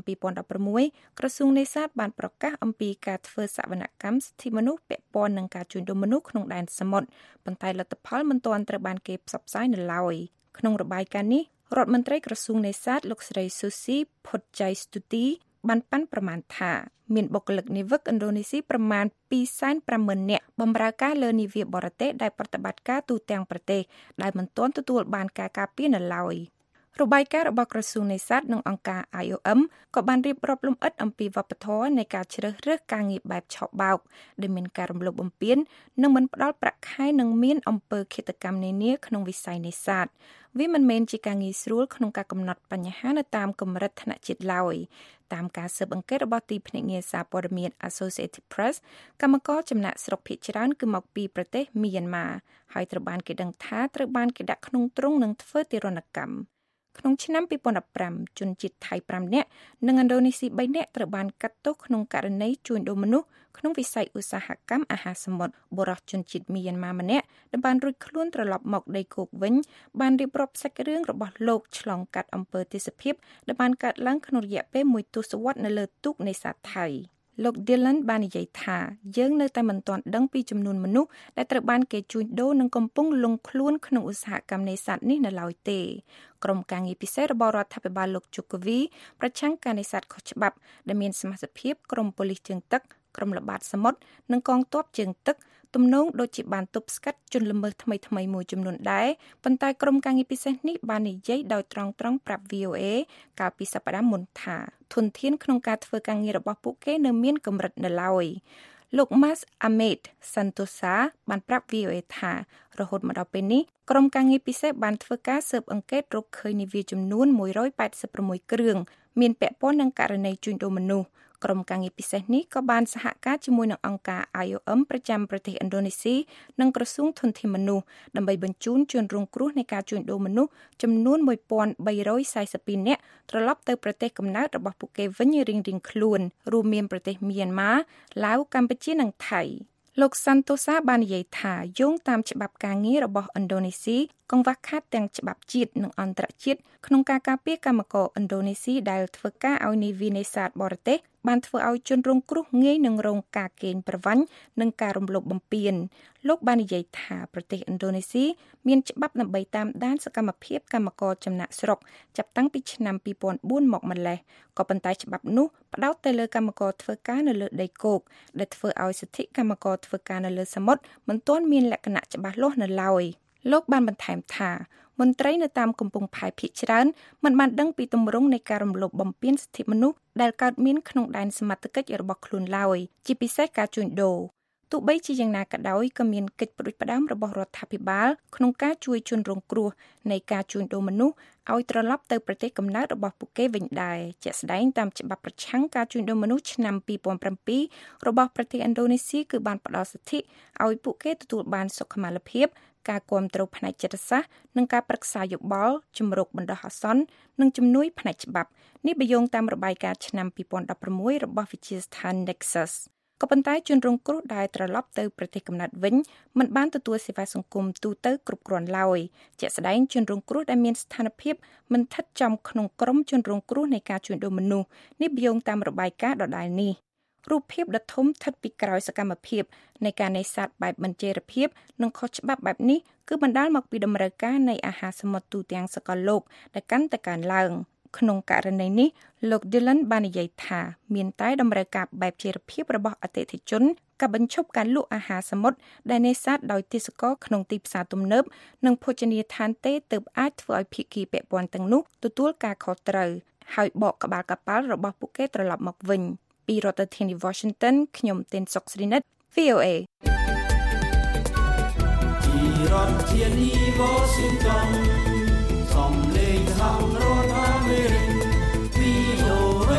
2016ក្រសួងនេសាទបានប្រកាសអំពីការធ្វើសវនកម្មសិទ្ធិមនុស្សពាក់ព័ន្ធនឹងការជួញដូរមនុស្សក្នុងដែនសមុទ្រប៉ុន្តែលទ្ធផលមិនទាន់ត្រូវបានគេផ្សព្វផ្សាយនៅឡើយក្នុងរបាយការណ៍នេះរដ្ឋមន្ត្រីក្រសួងនេសាទលោកស្រី Susi Pujastuti បានប៉ាន់ប្រមាណថាមានបុគ្គលិកនាវិកឥណ្ឌូនេស៊ីប្រមាណ 250,000 នាក់បម្រើការលើនាវាបរទេសដែលប្រតិបត្តិការទូទាំងប្រទេសដែលមិនទាន់ទទួលបានការការពារនៅឡើយរបាយការណ៍របស់ក្រសួងនេសាទនិងអង្គការ IOM ក៏បានរៀបរាប់លម្អិតអំពីវប្បធម៌នៃការជ្រើសរើសការងារបែបឆបោកដែលមានការរំលោភបំពាននិងមិនផ្ដល់ប្រាក់ខែនិងមានអំពើឃាតកម្មនានាក្នុងវិស័យនេសាទវាមិនមែនជាការងាយស្រួលក្នុងការកំណត់បញ្ហានៅតាមកម្រិតថ្នាក់ជាតិឡើយតាមការស៊ើបអង្កេតរបស់ទីភ្នាក់ងារសារព័ត៌មាន Associated Press កម្មករចំណាក់ស្រុកភាគច្រើនគឺមកពីប្រទេសមីយ៉ាន់ម៉ាហើយត្រូវបានគេដឹងថាត្រូវបានគេដាក់ក្នុងទ្រុងនិងធ្វើទារុណកម្មក្នុងឆ្នាំ2015ជនជាតិថៃ5នាក់និងឥណ្ឌូនេស៊ី3នាក់ត្រូវបានកាត់ទោសក្នុងករណីជួញដូរមនុស្សក្នុងវិស័យឧស្សាហកម្មអាហារសមុទ្របុរសជនជាតិមីយ៉ាន់ម៉ាម្នាក់ដែលបានរួចខ្លួនត្រឡប់មកដីគោកវិញបានរៀបរាប់សាច់រឿងរបស់លោកឆ្លងកាត់អំពើទេសភាពដែលបានកើតឡើងក្នុងរយៈពេល1ទសវត្សរ៍នៅលើទូកនេសាទថៃលោក Dillon បាននិយាយថាយើងនៅតែមិនទាន់ដឹងពីចំនួនមនុស្សដែលត្រូវបានគេជួញដូរនិងកំពុងលង់ខ្លួនក្នុងឧស្សាហកម្មនេសាទនេះនៅឡើយទេក្រុមការងារពិសេសរបស់រដ្ឋាភិបាលលោក Jokowi ប្រឆាំងការនេសាទខុសច្បាប់ដែលមានសមាជិកភាពក្រុមប៉ូលីសជើងទឹកក្រុមល្បាតសមុទ្រនិងកងទ័ពជើងទឹកទំនងដូចជាបានទប់ស្កាត់ជនល្មើសថ្មីមួយចំនួនដែរប៉ុន្តែក្រុមការងារពិសេសនេះបាននិយាយដោយត្រង់ៗប្រាប់ VOA កាលពីសប្តាហ៍មុនថាធនធានក្នុងការធ្វើការងាររបស់ពួកគេនៅមានកម្រិតនៅឡើយលោក Mas Ahmed Santosa បានប្រាប់ VOA ថារហូតមកដល់ពេលនេះក្រុមការងារពិសេសបានធ្វើការស៊ើបអង្កេតរកឃើញនាវាចំនួន186គ្រឿងមានពាក់ព័ន្ធនឹងករណីជួញដូរមនុស្សក្រុមការងារពិសេសនេះក៏បានសហការជាមួយនឹងអង្គការ IOM ប្រចាំប្រទេសឥណ្ឌូនេស៊ីនិងក្រសួងធនធានមនុស្សដើម្បីបញ្ជូនជនរងគ្រោះនៃការជួញដូរមនុស្សចំនួន 1342 នាក់ត្រឡប់ទៅប្រទេសកំណើតរបស់ពួកគេវិញរៀងៗខ្លួនរួមមានប្រទេសមីយ៉ាន់ម៉ាឡាវកម្ពុជានិងថៃលោក Santosa បាននិយាយថាយោងតាមច្បាប់ការងាររបស់ឥណ្ឌូនេស៊ីកង្វះខាតទាំងច្បាប់ជាតិនិងអន្តរជាតិក្នុងការការពារកម្មករឥណ្ឌូនេស៊ីដែលធ្វើការឲ្យនាវានេសាទបរទេសបានធ្វើឲ្យជនរងគ្រោះងាយនឹងរងការកេងប្រវ័ញ្ចនិងការរំលោភបំពានលោកបាននិយាយថាប្រទេសឥណ្ឌូនេស៊ីមានច្បាប់ដើម្បីតាមដានសកម្មភាពកម្មករចំណាក់ស្រុកចាប់តាំងពីឆ្នាំ2004មកម្ល៉េះក៏ប៉ុន្តែច្បាប់នោះផ្ដោតទៅលើកម្មករធ្វើការនៅលើដីគោកដែលធ្វើឲ្យសិទ្ធិកម្មករធ្វើការនៅលើសមុទ្រមិនទាន់មានលក្ខណៈច្បាស់លាស់នៅឡើយលោកបានបន្ថែមថាមន្ត្រីនៅតាមកំពង់ផែភាគច្រើនមិនបានដឹងពីទម្រង់នៃការរំលោភបំពានសិទ្ធិមនុស្សដែលកើតមានក្នុងដែនសមត្ថកិច្ចរបស់ខ្លួនឡើយជាពិសេសការជួញដូរទោះបីជាយ៉ាងណាក៏ដោយក៏មានកិច្ចផ្ដួចផ្ដើមរបស់រដ្ឋាភិបាលក្នុងការជួយជនរងគ្រោះនៃការជួញដូរមនុស្សឲ្យត្រឡប់ទៅប្រទេសកំណើតរបស់ពួកគេវិញដែរជាក់ស្ដែងតាមច្បាប់ប្រឆាំងការជួញដូរមនុស្សឆ្នាំ2007របស់ប្រទេសឥណ្ឌូនេស៊ីគឺបានផ្ដល់សិទ្ធិឲ្យពួកគេទទួលបានសុខុមាលភាពការគាំទ្រផ្នែកចិត្តសាស្ត្រនិងការប្រឹក្សាយោបល់ជំរុកបណ្ដោះអាសន្ននិងជំនួយផ្នែកច្បាប់នេះបញ្យងតាមរបាយការណ៍ឆ្នាំ2016របស់វិទ្យាស្ថាន Nexus ក៏ប៉ុន្តែជនរងគ្រោះដែលត្រឡប់ទៅប្រទេសកំណើតវិញមិនបានទទួលសេវាសង្គមទូទៅគ្រប់គ្រាន់ឡើយជាក់ស្ដែងជនរងគ្រោះដែលមានស្ថានភាពមិនស្ថិតចំក្នុងក្រុមជនរងគ្រោះនៃការជួញដូរមនុស្សនេះបញ្យងតាមរបាយការណ៍ដដែលនេះរូបភាពដ៏ធំស្ថិតពីក្រោយសកម្មភាពនៃការនេសាទបែបមិនចីរភាពនិងខុសច្បាប់បែបនេះគឺបណ្ដាលមកពីតម្រូវការនៃអាហារសមុទ្រទូទាំងសកលលោកដែលកាន់តែកើនឡើងក្នុងករណីនេះលោក Dylan បាននិយាយថាមានតែតម្រូវការបែបចីរភាពរបស់អតិថិជនការបញ្ឈប់ការលក់អាហារសមុទ្រដែលនេសាទដោយទេសចរក្នុងទីផ្សារទំនើបនិងភោជនីយដ្ឋានទេទើបអាចធ្វើឲ្យភាគីពាក់ព័ន្ធទាំងនោះទទួលការខុសត្រូវហើយបកក្បាលកប៉ាល់របស់ពួកគេត្រឡប់មកវិញពីរដ្ឋធានី Washington ខ្ញុំទេនសុកស្រីនិត VOA ពីរដ្ឋធានី Washington សំឡេងខាងរដ្ឋអាមេរិក VOA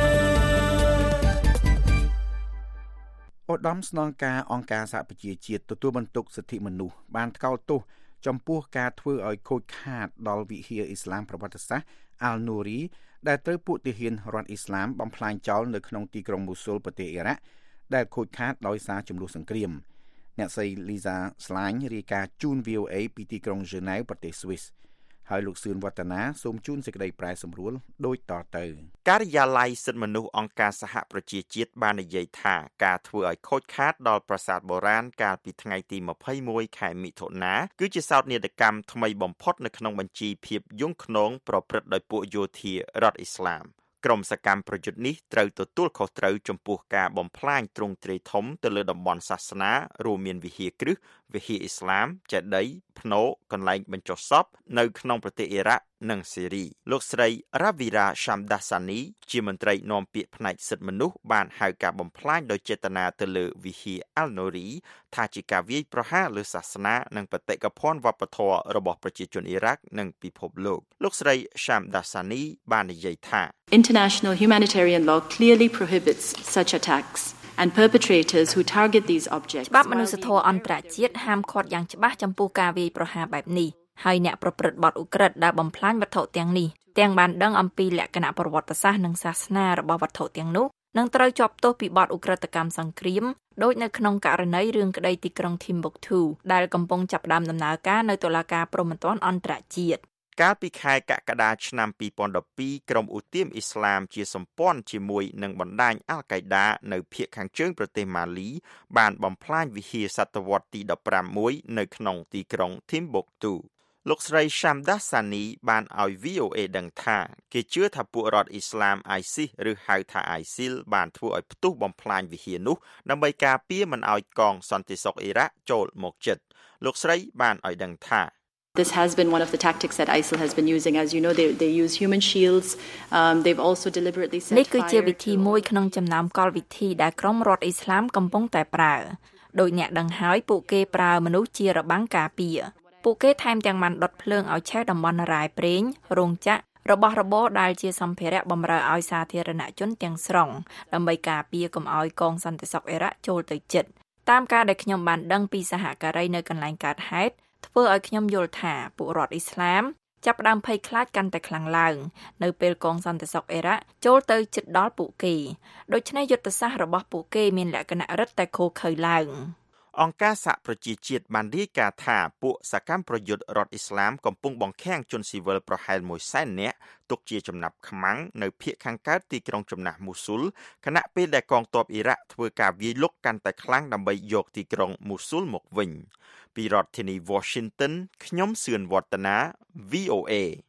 ឧត្តមស្នងការអង្គការសហប្រជាជាតិទទួលបន្ទុកសិទ្ធិមនុស្សបានថ្កោលទោសចំពោះការធ្វើឲ្យខូចខាតដល់វិហារអ៊ីស្លាមប្រវត្តិសាស្ត្រ Al-Nuri ដែលត្រូវពួកទាហានរដ្ឋអ៊ីស្លាមបំផ្លាញចោលនៅក្នុងទីក្រុងមូស៊ុលប្រទេសអ៊ីរ៉ាក់ដែលខូចខាតដោយសារចំនួនសង្គ្រាមអ្នកស្រី Lisa Schlein រាយការណ៍ជូន VOA ពីទីក្រុង Geneva ប្រទេស Swiss ហើយលោកសឿនវឌ្ឍនាសូមជូនសេចក្តីប្រែសម្រួលដូចតទៅការិយាល័យសិទ្ធិមនុស្សអង្គការសហប្រជាជាតិបាននិយាយថាការធ្វើឲ្យខូចខាតដល់ប្រាសាទបុរាណកាលពីថ្ងៃទី21ខែមិថុនាគឺជាសោកនាដកម្មថ្មីបំផុតនៅក្នុងបញ្ជីភាពយង់ឃ្នងប្រព្រឹត្តដោយពួកយោធារដ្ឋអ៊ីស្លាមក្រុមសកម្មប្រយុទ្ធនេះត្រូវទទួលខុសត្រូវចំពោះការបំផ្លាញទ្រង់ទ្រាយធំទៅលើតំបន់សាសនារួមមានវិហារគ្រឹះវិហារអ៊ីស្លាមចេតិយភ្នោកន្លែងបញ្ចុះសពនៅក្នុងប្រទេសអ៊ីរ៉ាក់និងសេរីលោកស្រី Ravira Shamdasani ជាមន្ត្រីនាំពាក្យផ្នែកសិទ្ធិមនុស្សបានហៅការបំផ្លាញដោយចេតនាទៅលើវិហារ Al-Nuri ថាជាការវាយប្រហារលើសាសនានិងបេតិកភណ្ឌវប្បធម៌របស់ប្រជាជនអ៊ីរ៉ាក់និងពិភពលោកលោកស្រី Shamdasani បាននិយាយថា International humanitarian law clearly prohibits such attacks and perpetrators who target these objects ច្បាប់មនុស្សធម៌អន្តរជាតិហាមឃាត់យ៉ាងច្បាស់ចំពោះការវាយប្រហារបែបនេះហើយអ្នកប្រព្រឹត្តបទឧក្រិដ្ឋដែលបំផ្លាញវត្ថុទាំងនេះទាំងបានដឹងអំពីលក្ខណៈប្រវត្តិសាស្ត្រនិងសាសនារបស់វត្ថុទាំងនោះនឹងត្រូវជាប់ទោសពីបទឧក្រិដ្ឋកម្មសង្គ្រាមដោយនៅក្នុងករណីរឿងក្តីទីក្រុង Timbuktu ដែលកំពុងចាប់ផ្ដើមដំណើរការនៅតុលាការព្រហ្មទណ្ឌអន្តរជាតិកាលពីខែកក្កដាឆ្នាំ2012ក្រុមឧទាមអ៊ីស្លាមជាសម្ព័ន្ធជាមួយនឹងបណ្ដាញអាល់កៃដានៅភាគខាងជើងប្រទេសម៉ាលីបានបំផ្លាញវិហារសតវត្សទី15មួយនៅក្នុងទីក្រុង Timbuktu លោកស្រី Shamdasani បានឲ្យ VOA ដឹងថាគេជឿថាពួករដ្ឋអ៊ីស្លាម ISIS ឬហៅថា ISIL បានធ្វើឲ្យផ្ទុះបំផ្លាញវិហារនោះដើម្បីការពារមិនឲ្យកងសន្តិសុខអ៊ីរ៉ាក់ចូលមកជិតលោកស្រីបានឲ្យដឹងថា This has been one of the tactics that ISIL has been using. As you know, they use human shields. They've also deliberately set fire. នេះគឺជាវិធីមួយក្នុងចំណោមកលវិធីដែលក្រុមរដ្ឋអ៊ីស្លាមកំពុងតែប្រើដោយអ្នកដឹងហើយពួកគេប្រើមនុស្សជារបាំងការពារពួកគេថែមទាំងបានដុតភ្លើងឲ្យឆេះតំបន់រ៉ែព្រេងរោងចក្ររបស់របរដែលជាសម្ភារៈបម្រើឲ្យសាធារណជនទាំងស្រុងដើម្បីការពារកុំឲ្យកងសន្តិសុខអ៊ីរ៉ាក់ចូលទៅជិតតាមការដែលខ្ញុំបានដឹងពីសហការីនៅកន្លែងកើតហេតុធ្វើឲ្យខ្ញុំយល់ថាពួករដ្ឋអ៊ីស្លាមចាប់ផ្ដើមភ័យខ្លាចកាន់តែខ្លាំងឡើងនៅពេលកងសន្តិសុខអ៊ីរ៉ាក់ចូលទៅជិតដល់ពួកគេដូច្នេះយុទ្ធសាស្ត្ររបស់ពួកគេមានលក្ខណៈរឹតតែឃោរឃៅឡើងអង្គការសហប្រជាជាតិបានរាយការណ៍ថាពួកសកម្មប្រយុទ្ធរដ្ឋអ៊ីស្លាមកំពុងបង្ខាំងជនស៊ីវិលប្រហែល 100,000 នាក់ទុកជាចំណាប់ខ្មាំងនៅភាគខាងកើតទីក្រុងចំណាស់មូស៊ូលខណៈពេលដែលកងទ័ពអ៊ីរ៉ាក់ធ្វើការវាយលុកកាន់តែខ្លាំងដើម្បីយកទីក្រុងមូស៊ូលមកវិញពីរដ្ឋធានី Washington ខ្ញុំសឿនវឌ្ឍនា VOA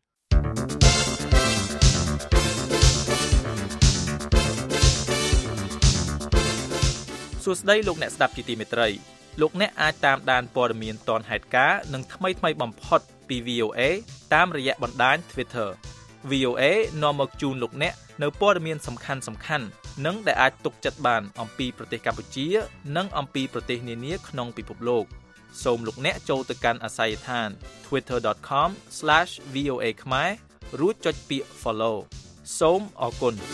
សួស្តីលោកអ្នកស្ដាប់ជាទីមេត្រីលោកអ្នកអាចតាមដានព័ត៌មានទាន់ហេតុការណ៍និងថ្មីៗបំផុតពី VOA តាមរយៈបណ្ដាញ Twitter VOA នាំមកជូនលោកអ្នកនៅព័ត៌មានសំខាន់ៗនិងដែលអាចទុកចិត្តបានអំពីប្រទេសកម្ពុជានិងអំពីប្រទេសនានាក្នុងពិភពលោកសូមលោកអ្នកចូលទៅកាន់អាសយដ្ឋាន twitter.com/voa ខ្មែររួចចុចពាក្យ follow សូមអរគុណ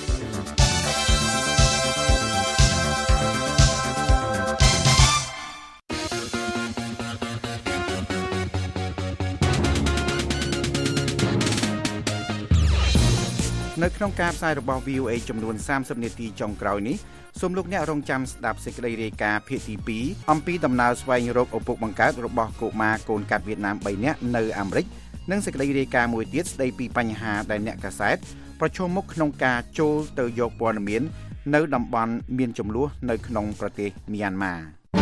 នៅក្នុងការផ្សាយរបស់ VOA ចំនួន30នាទីចុងក្រោយនេះសូមលោកអ្នករងចាំស្ដាប់សេចក្តីរាយការណ៍ភាគទី2អំពីដំណើរស្វែងរកឪពុកបង្កើតរបស់កុមារកូនកាត់វៀតណាម3នាក់នៅអាមេរិកនិងសេចក្តីរាយការណ៍មួយទៀតស្ដីពីបញ្ហាដែលអ្នកកាសែតប្រឈមមុខក្នុងការចូលទៅយកព័ត៌មាននៅតំបន់មានជម្លោះនៅក្នុងប្រទេសមីយ៉ាន់ម៉ា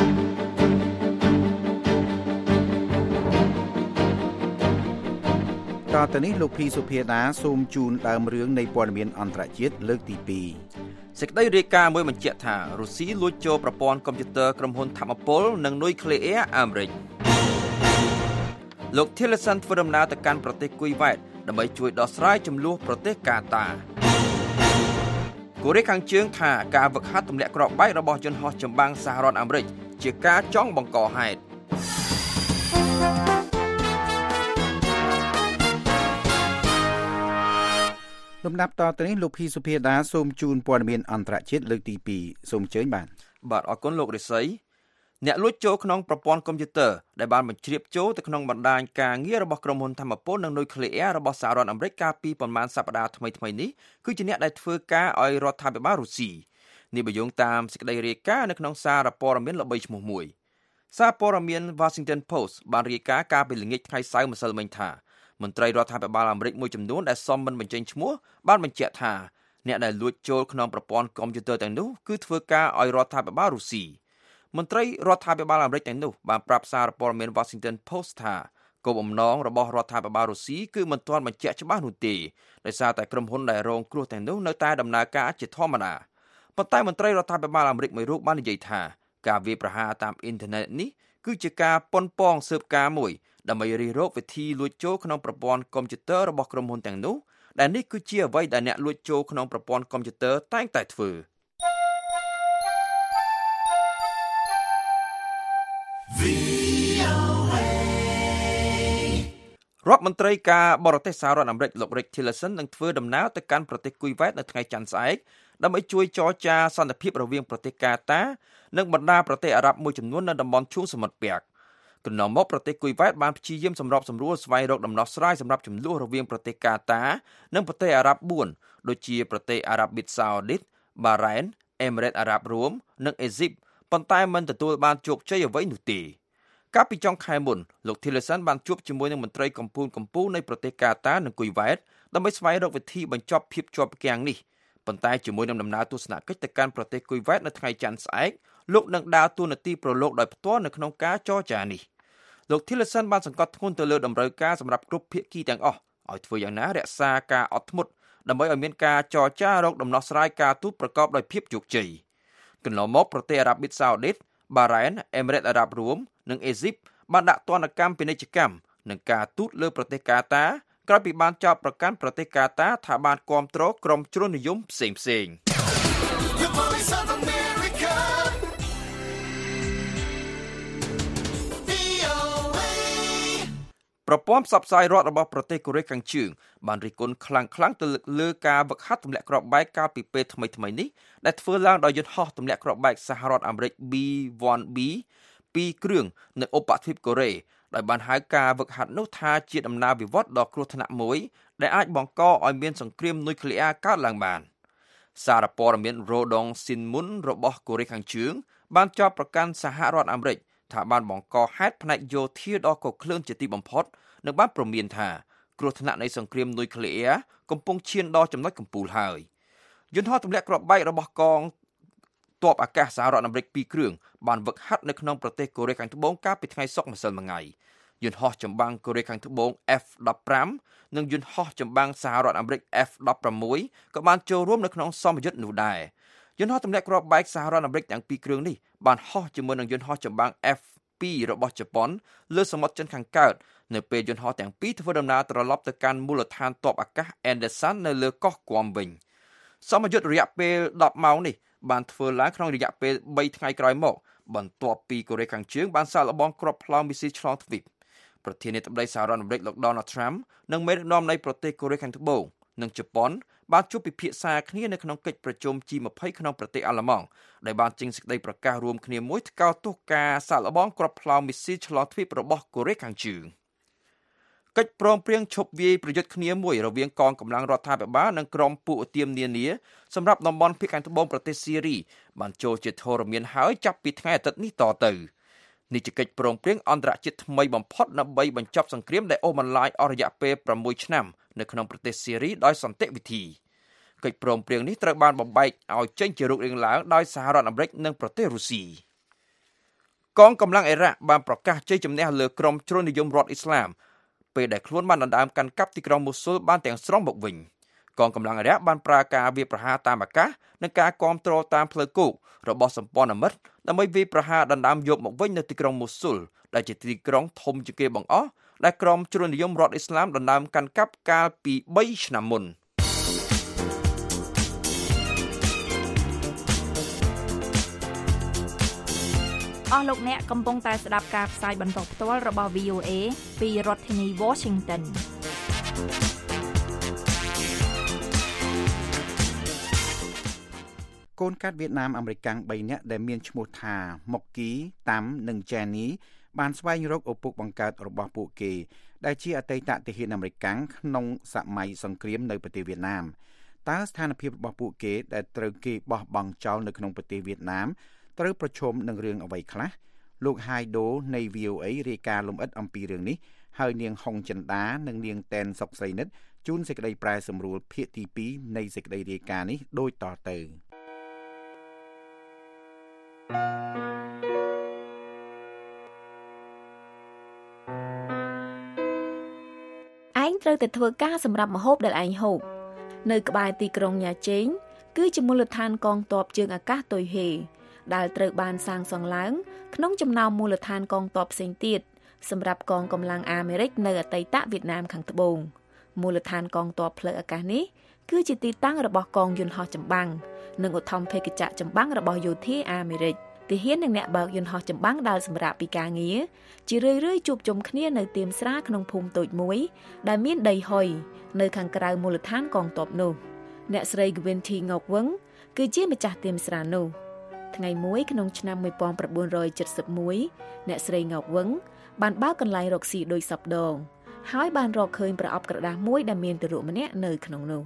តទៅនេះលោកភីសុភាដាសូមជូនដើមរឿងនៃព័ត៌មានអន្តរជាតិលើកទី2 សេចក្តីរាយការណ៍មួយបញ្ជាក់ថារុស្ស៊ីលួចចូលប្រព័ន្ធកុំព្យូទ័រក្រុមហ៊ុនថាមពលនិងនុយក្លេអ៊ែរអាមេរិកលោក Tillerson ធ្វើដំណើរទៅកាន់ប្រទេសគុយវ៉ែតដើម្បីជួយដោះស្រាយជម្លោះប្រទេសកាតាកូរ៉េខាងជើងថាការវឹកហាត់ទម្លាក់គ្រាប់បែករបស់យន្តហោះចម្បាំងសហរដ្ឋអាមេរិកជាការចង់បង្កហេតុលំដាប់តទៅនេះលោកភីសុភាដាសូមជូនព័ត៌មានអន្តរជាតិលើកទី2សូមអញ្ជើញបាទអរគុណលោករិស័យអ្នកលួចចូលក្នុងប្រព័ន្ធកុំព្យូទ័រដែលបានបញ្ជ្រាបចូលទៅក្នុងបណ្ដាញការងាររបស់ក្រុមហ៊ុនថាមពលនិងនុយក្លេអ៊ែររបស់សហរដ្ឋអាមេរិកកាលពីប្រមាណសប្តាហ៍ថ្មីៗនេះគឺជាអ្នកដែលធ្វើការឲ្យរដ្ឋាភិបាលរុស្ស៊ីនេះបញ្យងតាមសេចក្តីរាយការណ៍នៅក្នុងសារព័ត៌មានល្បីឈ្មោះមួយសារព័ត៌មាន Washington Post បានរាយការណ៍កាលពីល្ងាចថ្ងៃសៅរ៍ម្សិលមិញថាមន្ត្រីរដ្ឋាភិបាលអាមេរិកមួយចំនួនដែលសមមិនបញ្ចេញឈ្មោះបានបញ្ជាក់ថាអ្នកដែលលួចចូលក្នុងប្រព័ន្ធកុំព្យូទ័រទាំងនោះគឺធ្វើការឲ្យរដ្ឋាភិបាលរុស្ស៊ីមន្ត្រីរដ្ឋាភិបាលអាមេរិកទាំងនោះបានប្រាប់សារព័ត៌មាន Washington Post ថាគោលបំណងរបស់រដ្ឋាភិបាលរុស្ស៊ីគឺមិនទាន់បញ្ជាក់ច្បាស់នោះទេដោយសារតែក្រុមហ៊ុនដែលរងគ្រោះទាំងនោះនៅតែដំណើរការជាធម្មតាប៉ុន្តែមន្ត្រីរដ្ឋាភិបាលអាមេរិកមួយរូបបាននិយាយថាការវាយប្រហារតាមអ៊ីនធឺណិតនេះគឺជាការប៉ុនប៉ងស៊ើបការណ៍មួយដើម្បីរិះរកវិធីលួចចូលក្នុងប្រព័ន្ធកុំព្យូទ័ររបស់ក្រុមហ៊ុនទាំងនោះដែលនេះគឺជាអ្វីដែលអ្នកលួចចូលក្នុងប្រព័ន្ធកុំព្យូទ័រតែងតែធ្វើរដ្ឋមន្ត្រីការបរទេសសហរដ្ឋអាមេរិកលោក Rex Tillerson នឹងធ្វើដំណើរទៅកាន់ប្រទេសគុយវ៉ែតនៅថ្ងៃច័ន្ទស្អែកដើម្បីជួយចរចាសន្តិភាពរវាងប្រទេសកាតានិងបណ្ដាប្រទេសអារ៉ាប់មួយចំនួននៅតំបន់ឈូងសមុទ្រពាក់កន្លងមកប្រទេសគុយវ៉ែតបានព្យាយាមសម្របសម្រួលស្វែងរកដំណោះស្រាយសម្រាប់ជម្លោះរវាងប្រទេសកាតានិងប្រទេសអារ៉ាប់4ដូចជាប្រទេសអារ៉ាប៊ីតសាអូឌីត បារ៉ែន អេមីរ៉េតអារ៉ាប់រួមនិងអេស៊ីបប៉ុន្តែមិនទទួលបានជោគជ័យអ្វីនោះទេកាលពីចុងខែមុនលោក Tillerson បានជួបជាមួយនឹងមន្ត្រីកម្ពុជានៃប្រទេសកាតានិងគុយវ៉ែតដើម្បីស្វែងរកវិធីបញ្ចប់ភាពជាប់គាំងនេះប៉ុន្តែជាមួយនឹងដំណើរទស្សនកិច្ចទៅកាន់ប្រទេសគុយវ៉ែតនៅថ្ងៃច័ន្ទស្អែកលោកនឹងដើរតួនាទីប្រឡូកដោយផ្ទាល់នៅក្នុងការចរចានេះលោក Tillerson បានសង្កត់ធ្ងន់ទៅលើតម្រូវការសម្រាប់គ្រប់ភាគីទាំងអស់ឲ្យធ្វើយ៉ាងណារក្សាការអត់ធ្មត់ដើម្បីឲ្យមានការចរចារកដំណោះស្រាយការទូតប្រកបដោយភាពជោគជ័យកន្លងមកប្រទេសអារ៉ាប៊ីតសាអូឌីត បារ៉ែន អេមីរ៉េតអារ៉ាប់រួមនិងអេស៊ីបបានដាក់ទណ្ឌកម្មពាណិជ្ជកម្មនិងការទូតលើប្រទេសកាតាក្រោយពីបានចោទប្រកាន់ប្រទេសកាតាថាបានគាំទ្រក្រុមជ្រុលនិយមផ្សេងៗប្រព័ន្ធផ្សព្វផ្សាយរដ្ឋរបស់ប្រទេសកូរ៉េខាងជើងបានរិះគន់ខ្លាំងៗទៅលើការវឹកហាត់ទម្លាក់គ្រាប់បែកកាលពីពេលថ្មីៗនេះដែលធ្វើឡើងដោយយន្តហោះទម្លាក់គ្រាប់បែកសហរដ្ឋអាមេរិក B-1B 2 គ្រឿងនៅឧបទ្វីបកូរ៉េដោយបានហៅការវឹកហាត់នោះថាជាដំណើរវិវត្តដ៏គ្រោះថ្នាក់មួយដែលអាចបង្កឲ្យមានសង្គ្រាមនុយក្លេអ៊ែរកើតឡើងបានសារព័ត៌មាន Rodong Sinmun របស់កូរ៉េខាងជើងបានចោទប្រកាន់សហរដ្ឋអាមេរិកថាបានបង្កហេតុផ្នែកយោធាដ៏កក្លឿនជាទីបំផុតនិងបានព្រមានថាគ្រោះថ្នាក់នៃសង្គ្រាមនុយក្លេអ៊ែរកំពុងឈានដល់ចំណុចកំពូលហើយយន្តហោះទម្លាក់គ្រាប់បែករបស់កងទ័ពអាកាសសហរដ្ឋអាមេរិក2គ្រឿងបានវឹកហាត់នៅក្នុងប្រទេសកូរ៉េខាងត្បូងកាលពីថ្ងៃសុក្រម្សិលមិញយន្តហោះចម្បាំងកូរ៉េខាងត្បូង F-15 និងយន្តហោះចម្បាំងសហរដ្ឋអាមេរិក F-16 ក៏បានចូលរួមនៅក្នុងសមយុទ្ធនោះដែរយន្តហោះទម្លាក់គ្រាប់បែកសហរដ្ឋអាមេរិកទាំងពីរគ្រឿងនេះបានហោះជាមួយនឹងយន្តហោះចម្បាំង F2 របស់ជប៉ុនលើសមុទ្រចិនខាងកើតនៅពេលយន្តហោះទាំងពីរធ្វើដំណើរត្រឡប់ទៅកាន់មូលដ្ឋានទ័ពអាកាស Anderson នៅលើកោះគំវិញសមយុទ្ធរយៈពេល10ម៉ោងនេះបានធ្វើឡើងក្នុងរយៈពេល3ថ្ងៃក្រោយមកបន្ទាប់ពីកូរ៉េខាងជើងបានសាកល្បងគ្រាប់ផ្លោមមីស៊ីលឆ្លងទ្វីបប្រធានាធិបតីសហរដ្ឋអាមេរិកលោក Donald Trump និងមេដឹកនាំនៃប្រទេសកូរ៉េខាងត្បូងនិងជប៉ុនបានជួបពិភាក្សាគ្នានៅក្នុងកិច្ចប្រជុំ G20 ក្នុងប្រទេសអាល្លឺម៉ង់ដែលបានចេញសេចក្តីប្រកាសរួមគ្នាមួយថ្កោលទោសការសាកល្បងគ្រាប់ផ្លោមមីស៊ីលឆ្លងទ្វីបរបស់កូរ៉េខាងជើងកិច្ចព្រមព្រៀងឈប់វាយប្រយុទ្ធគ្នាមួយរវាងកងកម្លាំងរដ្ឋាភិបាលនិងក្រុមពួកឧទាមនានាសម្រាប់តំបន់ភាគខាងត្បូងប្រទេសស៊ីរីបានចូលជាធរមានហើយចាប់ពីថ្ងៃអាទិត្យនេះតទៅនេះជាកិច្ចព្រមព្រៀងអន្តរជាតិថ្មីបំផុតដើម្បីបញ្ចប់សង្គ្រាមដែលអូសបន្លាយអស់រយៈពេល6ឆ្នាំនៅក្នុងប្រទេសស៊ីរីដោយសន្តិវិធីកិច្ចព្រមព្រៀងនេះត្រូវបានបំបែកឲ្យចេញជារូបរាងឡើងដោយសហរដ្ឋអាមេរិកនិងប្រទេសរុស្ស៊ីកងកម្លាំងអ៊ីរ៉ាក់បានប្រកាសជ័យជំនះលើក្រុមជ្រុលនិយមរដ្ឋអ៊ីស្លាមពេលដែលខ្លួនបានដណ្ដើមកាន់កាប់ទីក្រុងមូស៊ុលបានទាំងស្រុងមកវិញកងកម្លាំងអ៊ីរ៉ាក់បានប្រើការវាយប្រហារតាមអាកាសនិងការគាំទ្រតាមផ្លូវគោករបស់សម្ព័ន្ធមិត្តដើម្បីវាយប្រហារដណ្ដើមយកមកវិញនៅទីក្រុងមូស៊ុលដែលជាទីក្រុងធំជាងគេបង្អស់ដែលក្រុមជ្រុលនិយមរដ្ឋអ៊ីស្លាមដណ្ដើមកាន់កាប់កាលពី3ឆ្នាំមុនអស់លោកអ្នកកំពុងតែស្ដាប់ការផ្សាយបន្តផ្ទាល់របស់ VOA ពីរដ្ឋធានី Washington កូនកាត់វៀតណាមអាមេរិកកាំង3នាក់ដែលមានឈ្មោះថាម៉ុកគីតាំនិងជេនីបានស្វែងរកឪពុកបង្កើតរបស់ពួកគេដែលជាអតីតទាហានអាមេរិកកាំងក្នុងសម័យសង្គ្រាមនៅប្រទេសវៀតណាមតើស្ថានភាពរបស់ពួកគេដែលត្រូវគេបោះបង់ចោលនៅក្នុងប្រទេសវៀតណាមត្រូវប្រឈមនឹងរឿងអ្វីខ្លះលោកហាយដូនៃ VOA រាយការណ៍លម្អិតអំពីរឿងនេះហើយនាងហុងចិន្តានិងនាងតែនសុកស្រីនិតជូនសេចក្តីប្រែសម្រួលភាគទី2នៃសេចក្តីរាយការណ៍នេះដូចតទៅឯងត្រូវតែធ្វើការសម្រាប់ម្ហូបដែលឯងហូបនៅក្បែរទីក្រុងញ៉ាជេងគឺជាមូលដ្ឋានកងទ័ពជើងអាកាសតុយហេដែលត្រូវបានសាងសង់ឡើងក្នុងចំណោមមូលដ្ឋានកងទ័ពផ្សេងទៀតសម្រាប់កងកម្លាំងអាមេរិកនៅអតីតវៀតណាមខាងត្បូងមូលដ្ឋានកងទ័ពផ្លូវអាកាសនេះគឺជាទីតាំងរបស់កងយន្តហោះចម្បាំងនិងឧទ្ធម្ភាគចក្រចម្បាំងរបស់យោធាអាមេរិកទាហាននិងអ្នកបើកយន្តហោះចម្បាំងដែលសម្រាប់ពីការងារជារឿយៗជួបជុំគ្នានៅទីមស្រាក្នុងភូមិតូចមួយដែលមានដីហុយនៅខាងក្រៅមូលដ្ឋានកងទ័ពនោះអ្នកស្រី Gwenty Ngọc Vân គឺជាម្ចាស់ទីមស្រានោះថ្ងៃមួយក្នុងឆ្នាំ1971អ្នកស្រី Ngọc Vân បានបើកកន្លែងរកស៊ីដោយសពដងហើយបានរកឃើញប្រអប់ក្រដាសមួយដែលមានទារកម្នាក់នៅក្នុងនោះ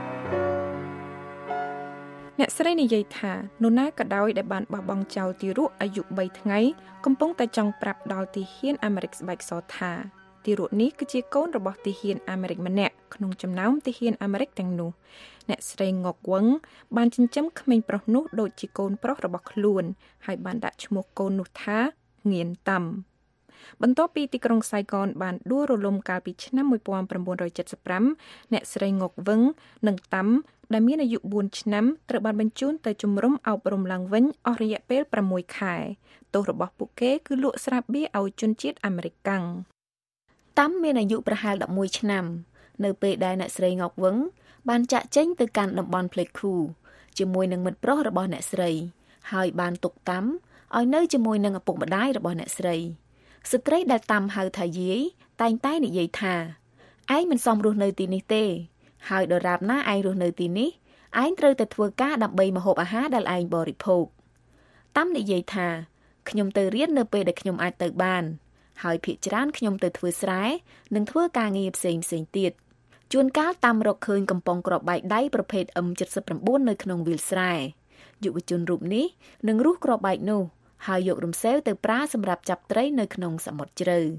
អ្នកស្រីនិយាយថានរណាក៏ដោយដែលបានបោះបង់ចោលទារកអាយុ3ថ្ងៃកំពុងតែចង់ប្រាប់ដល់ទាហានអាមេរិកស្បែកសថាទារកនេះគឺជាកូនរបស់ទាហានអាមេរិកម្នាក់ក្នុងចំណោមទាហានអាមេរិកទាំងនោះអ្នកស្រី Ngọc Vân បានចិញ្ចឹមក្មេងប្រុសនោះដូចជាកូនប្រុសរបស់ខ្លួនហើយបានដាក់ឈ្មោះកូននោះថាងៀនតាំបន្ទាប់ពីទីក្រុងសៃហ្គនបានដួលរលំកាលពីឆ្នាំ1975អ្នកស្រី Ngọc Vân និងតាំដែលមានអាយុ4ឆ្នាំត្រូវបានបញ្ជូនទៅជំរំអប់រំឡើងវិញអស់រយៈពេល6ខែទោសរបស់ពួកគេគឺលក់ស្រាបៀរឲ្យជនជាតិអាមេរិកកាំងតាំមានអាយុប្រហែល11ឆ្នាំនៅពេលដែលអ្នកស្រី Ngọc Vân បានចាក់ចេញទៅកាន់តំបន់ផ្លេកខូជាមួយនឹងមិត្តប្រុសរបស់អ្នកស្រីហើយបានទុកតាំឲ្យនៅជាមួយនឹងឪពុកម្ដាយរបស់អ្នកស្រីស្ត្រីដែលតាំហៅថាយាយតែងតែនិយាយថាឯងមិនសមរស់នៅទីនេះទេហើយដរាបណាឯងរស់នៅទីនេះឯងត្រូវតែធ្វើការដើម្បីម្ហូបអាហារដែលឯងបរិភោគតាំនិយាយថាខ្ញុំទៅរៀននៅពេលដែលខ្ញុំអាចទៅបានហើយភាគច្រើនខ្ញុំទៅធ្វើស្រែនិងធ្វើការងារផ្សេងទៀតជួនកាលតាំរកឃើញកំប៉ុងគ្រាប់បែកដៃប្រភេទ M79 នៅក្នុងវាលស្រែយុវជនរូបនេះនឹងរុះគ្រាប់បែកនោះហើយយករំសេវទៅប្រើសម្រាប់ចាប់ត្រីនៅក្នុងសមុទ្រជ្រៅ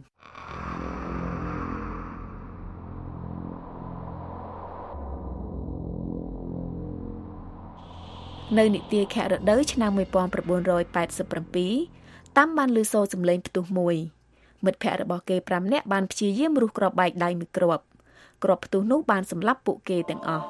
នៅនីតិខរដូវឆ្នាំ1987តាមបានលើសូរសម្លេងផ្ទុះមួយមិត្តភ័ក្តិរបស់គេ5នាក់បានព្យាយាមរុះគ្រាប់បែកដៃមួយគ្រាប់ផ្ទុះនោះបានសម្លាប់ពួកគេទាំងអស់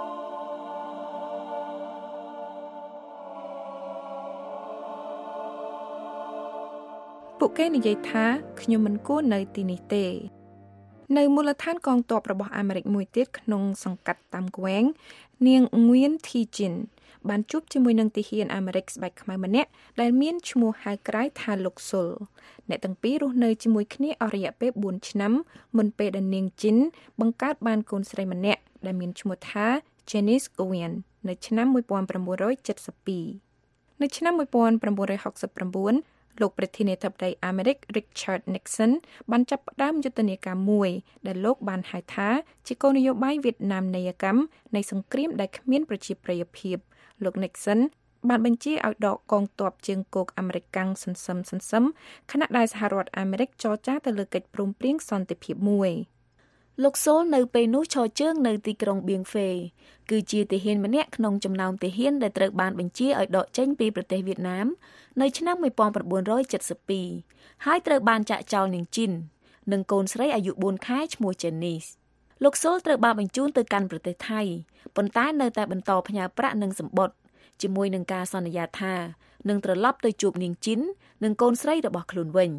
ពួកគេនិយាយថាខ្ញុំមិនគួរនៅទីនេះទេនៅមូលដ្ឋានកងទ័ពរបស់អាមេរិកមួយទៀតក្នុងសង្កាត់តាមក្វែងនាងងឿនធីជីនបានជួបជាមួយនឹងទាហានអាមេរិកស្បែកខ្មៅម្នាក់ដែលមានឈ្មោះហៅក្រៅថាលោកសុលអ្នកទាំងពីររស់នៅជាមួយគ្នាអស់រយៈពេល4ឆ្នាំមុនពេលដែលនាងជីនបង្កើតបានកូនស្រីម្នាក់ដែលមានឈ្មោះថា Janice Owen នៅឆ្នាំ1972នៅឆ្នាំ1969លោកប្រធានាធិបតីអាមេរិក Richard Nixon បានចាប់ផ្ដើមយុទ្ធនាការមួយដែលលោកបានហៅថាជាគោលនយោបាយវៀតណាមនីយកម្មនៃសង្គ្រាមដែលគ្មានប្រជាប្រិយភាពលោក Nixon បានបញ្ជាឲ្យដកកងទ័ពជើងគោកអាមេរិកកាំងសន្សឹមខណៈដែលសហរដ្ឋអាមេរិកចរចាទៅលើកិច្ចព្រមព្រៀងសន្តិភាពមួយលោកសូលនៅពេលនោះឈរជើងនៅទីក្រុងបៀងហ្វេគឺជាទាហានម្នាក់ក្នុងចំណោមទាហានដែលត្រូវបានបញ្ជាឲ្យដកចេញពីប្រទេសវៀតណាមនៅឆ្នាំ1972ហើយត្រូវបានចាក់ចោលនាងជីននិងកូនស្រីអាយុ4ខែឈ្មោះ Janice លោកសូលត្រូវបានបញ្ជូនទៅកាន់ប្រទេសថៃប៉ុន្តែនៅតែបន្តផ្ញើប្រាក់និងសម្បត្តិជាមួយនឹងការសន្យាថានឹងត្រឡប់ទៅជួបនាងជីននិងកូនស្រីរបស់ខ្លួនវិញ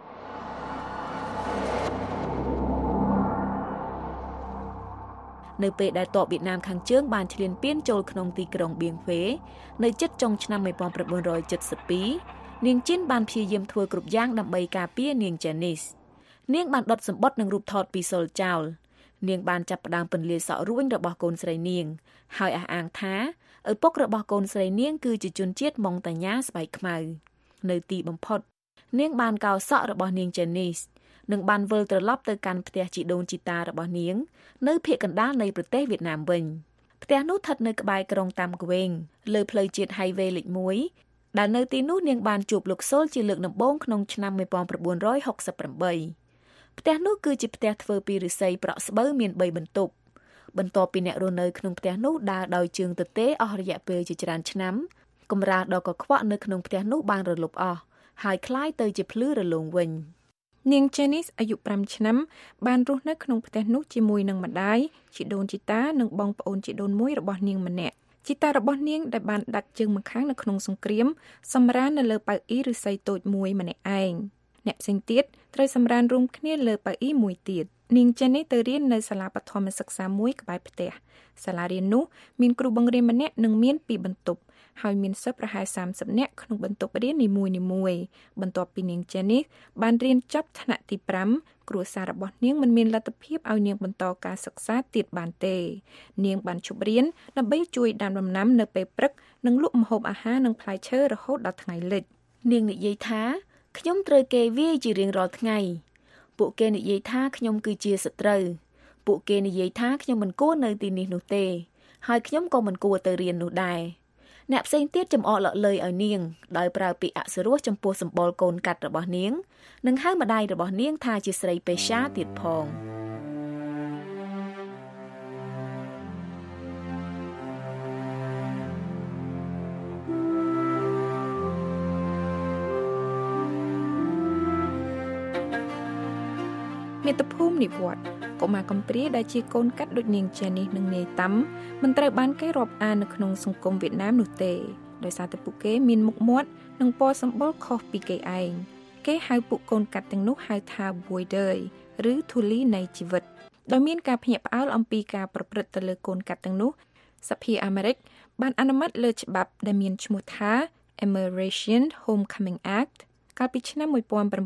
នៅពេលដែលទ័ពវៀតណាមខាងជើងបានឈ្លានពានចូលក្នុងទីក្រុងបៀងហ្វេនៅជិតចុងឆ្នាំ1972នាងជីនបានព្យាយាមធ្វើគ្រប់យ៉ាងដើម្បីការពារនាង Janice នាងបានដុតសម្បត្តិនិងរូបថតពីសុលចោលនាងបានចាប់ផ្ដើមពន្លាសក់រួញរបស់កូនស្រីនាងហើយអះអាងថាឪពុករបស់កូនស្រីនាងគឺជាជនជាតិម៉ុងតាញ៉ាស្បែកខ្មៅនៅទីបំផុតនាងបានកោរសក់របស់នាង Janice និងបានវិលត្រឡប់ទៅកាន់ផ្ទះជីដូនជីតារបស់នាងនៅភាគកណ្ដាលនៃប្រទេសវៀតណាមវិញផ្ទះនោះស្ថិតនៅក្បែរក្រុងតាមក្វេងលើផ្លូវជាតិ Highway លេខ1ដែលនៅទីនោះនាងបានជួបលោកសូលជាលើកដំបូងក្នុងឆ្នាំ1968ផ្ទះនោះគឺជាផ្ទះធ្វើពីឫស្សីប្រក់ស្បូវមាន3បន្ទប់បន្ទាប់ពីអ្នករស់នៅក្នុងផ្ទះនោះដើរដោយជើងទទេអស់រយៈពេលជាច្រើនឆ្នាំកម្រាលដ៏កខ្វក់នៅក្នុងផ្ទះនោះបានរលប់អស់ហើយคล้ายទៅជាភ្លឺរលោងវិញនាង Janice អាយុ5ឆ្នាំបានរស់នៅក្នុងផ្ទះនោះជាមួយនឹងម្ដាយជីដូនជីតានិងបងប្អូនជីដូនមួយរបស់នាងម្នាក់ជីតារបស់នាងដែលបានដាច់ជើងម្ខាងនៅក្នុងសង្គ្រាមសម្រាននៅលើប៉ៅអ៊ីឫស្សីតូចមួយម្នាក់ឯងអ្នកផ្សេងទៀតត្រូវសម្រានរួមគ្នាលើប៉ៅអ៊ីមួយទៀតនាង Janice ទៅរៀននៅសាលាបឋមសិក្សាមួយក្បែរផ្ទះសាលារៀននោះមានគ្រូបង្រៀនម្នាក់និងមាន2បន្ទប់ហើយមានសិស្សប្រហែល30នាក់ក្នុងបន្ទប់រៀននីមួយៗបន្ទាប់ពីនាង Janice បានរៀនចប់ថ្នាក់ទី5គ្រួសាររបស់នាងមិនមានលទ្ធភាពឲ្យនាងបន្តការសិក្សាទៀតបានទេនាងបានឈប់រៀនដើម្បីជួយដាំដំណាំនៅពេលព្រឹកនិងលក់ម្ហូបអាហារនិងផ្លែឈើរហូតដល់ថ្ងៃលិចនាងនិយាយថាខ្ញុំត្រូវគេវាយជារៀងរាល់ថ្ងៃពួកគេនិយាយថាខ្ញុំគឺជាសត្រូវពួកគេនិយាយថាខ្ញុំមិនគួរនៅទីនេះនោះទេហើយខ្ញុំក៏មិនគួរទៅរៀននោះដែរអ្នកផ្សេងទៀតចំអកលក់លើយឲ្យនាងដោយប្រើពាក្យអសុរោះចំពោះសម្បុរកូនកាត់របស់នាងនិងហៅម្ដាយរបស់នាងថាជាស្រីពេស្យាទៀតផងមាតុភូមិនិវត្តន៍កុមារកំព្រាដែលជាកូនកាត់ដូចនាង Janice និងនាយតាំមិនត្រូវបានគេរាប់អាននៅក្នុងសង្គមវៀតណាមនោះទេដោយសារតែពួកគេមានមុខមាត់និងពណ៌សម្បុរខុសពីគេឯងគេហៅពួកកូនកាត់ទាំងនោះហៅថា Voider ឬធូលីនៃជីវិតដោយមានការភ្ញាក់ផ្អើលអំពីការប្រព្រឹត្តទៅលើកូនកាត់ទាំងនោះសភាអាមេរិកបានអនុម័តលើច្បាប់ដែលមានឈ្មោះថា Immigration Homecoming Act កាលពីឆ្នាំ1987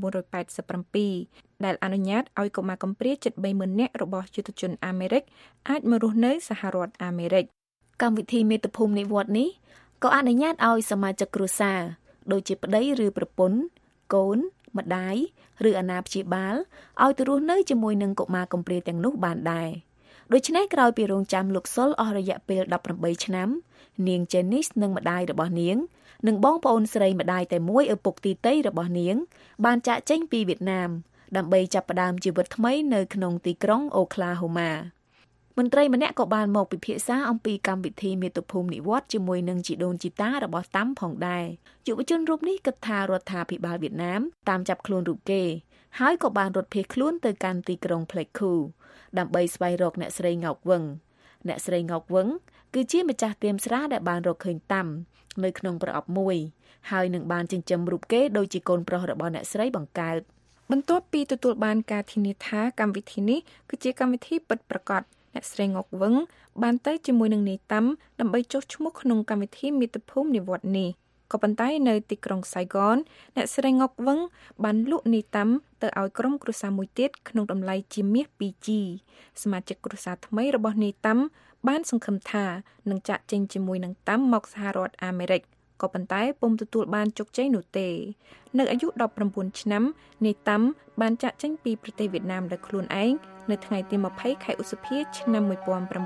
ដែលអនុញ្ញាតឲ្យកុមារកំព្រាជិត 30,000 នាក់របស់យុទ្ធជនអាមេរិកអាចមករស់នៅសហរដ្ឋអាមេរិកកម្មវិធីមាតុភូមិនិវត្តន៍នេះក៏អនុញ្ញាតឲ្យសមាជិកគ្រួសារដូចជាប្តីឬប្រពន្ធកូនម្ដាយឬអាណាព្យាបាលឲ្យទៅរស់នៅជាមួយនឹងកុមារកំព្រាទាំងនោះបានដែរដូច្នេះក្រោយពីរងចាំលោកសុលអស់រយៈពេល18ឆ្នាំនាង Janice និងម្ដាយរបស់នាងនិងបងប្អូនស្រីម្ដាយតែមួយឪពុកទីតីរបស់នាងបានចាកចេញពីវៀតណាមដើម្បីចាប់ផ្ដើមជីវិតថ្មីនៅក្នុងទីក្រុងអូក្លាហូម៉ាមន្ត្រីម្នាក់ក៏បានមកពិភាក្សាអំពីកម្មវិធីមាតុភូមិនិវត្តន៍ជាមួយនឹងជីដូនជីតារបស់តាំផងដែរយុវជនរូបនេះគិតថារដ្ឋាភិបាលវៀតណាមតាមចាប់ខ្លួនរូបគេហើយក៏បានរត់ភៀសខ្លួនទៅកាន់ទីក្រុងផ្លេកឃូដើម្បីស្វែងរកអ្នកស្រីងោកវឹងអ្នកស្រីងោកវឹងគឺជាម្ចាស់ទាមស្រាដែលបានរកឃើញតាំនៅក្នុងប្រអប់មួយហើយនឹងបានចិញ្ចឹមរូបគេដូចជាកូនប្រុសរបស់អ្នកស្រីបង្កើតបន្ទាប់ពីទទួលបានការធានាថាកម្មវិធីនេះគឺជាកម្មវិធីពិតប្រាកដអ្នកស្រីងោកវឹងបានទៅជាមួយនឹងនាយតាំដើម្បីចុះឈ្មោះក្នុងកម្មវិធីមាតុភូមិនិវត្តន៍នេះក៏ប៉ុន្តែនៅទីក្រុងសៃហ្គនអ្នកស្រីងោកវឹងបានលក់នាយតាំទៅឲ្យក្រុមគ្រួសារមួយទៀតក្នុងតម្លៃជាមាស 2G សមាជិកគ្រួសារថ្មីរបស់នាយតាំបានសង្ឃឹមថានឹងចាក់ចេញជាមួយនឹងតាំមកសហរដ្ឋអាមេរិកក៏ប៉ុន្តែពុំទទួលបានជោគជ័យនោះទេនៅអាយុ19ឆ្នាំនាយតាំបានចាក់ចេញពីប្រទេសវៀតណាមដោយខ្លួនឯងនៅថ្ងៃទី20ខែឧសភាឆ្នាំ1991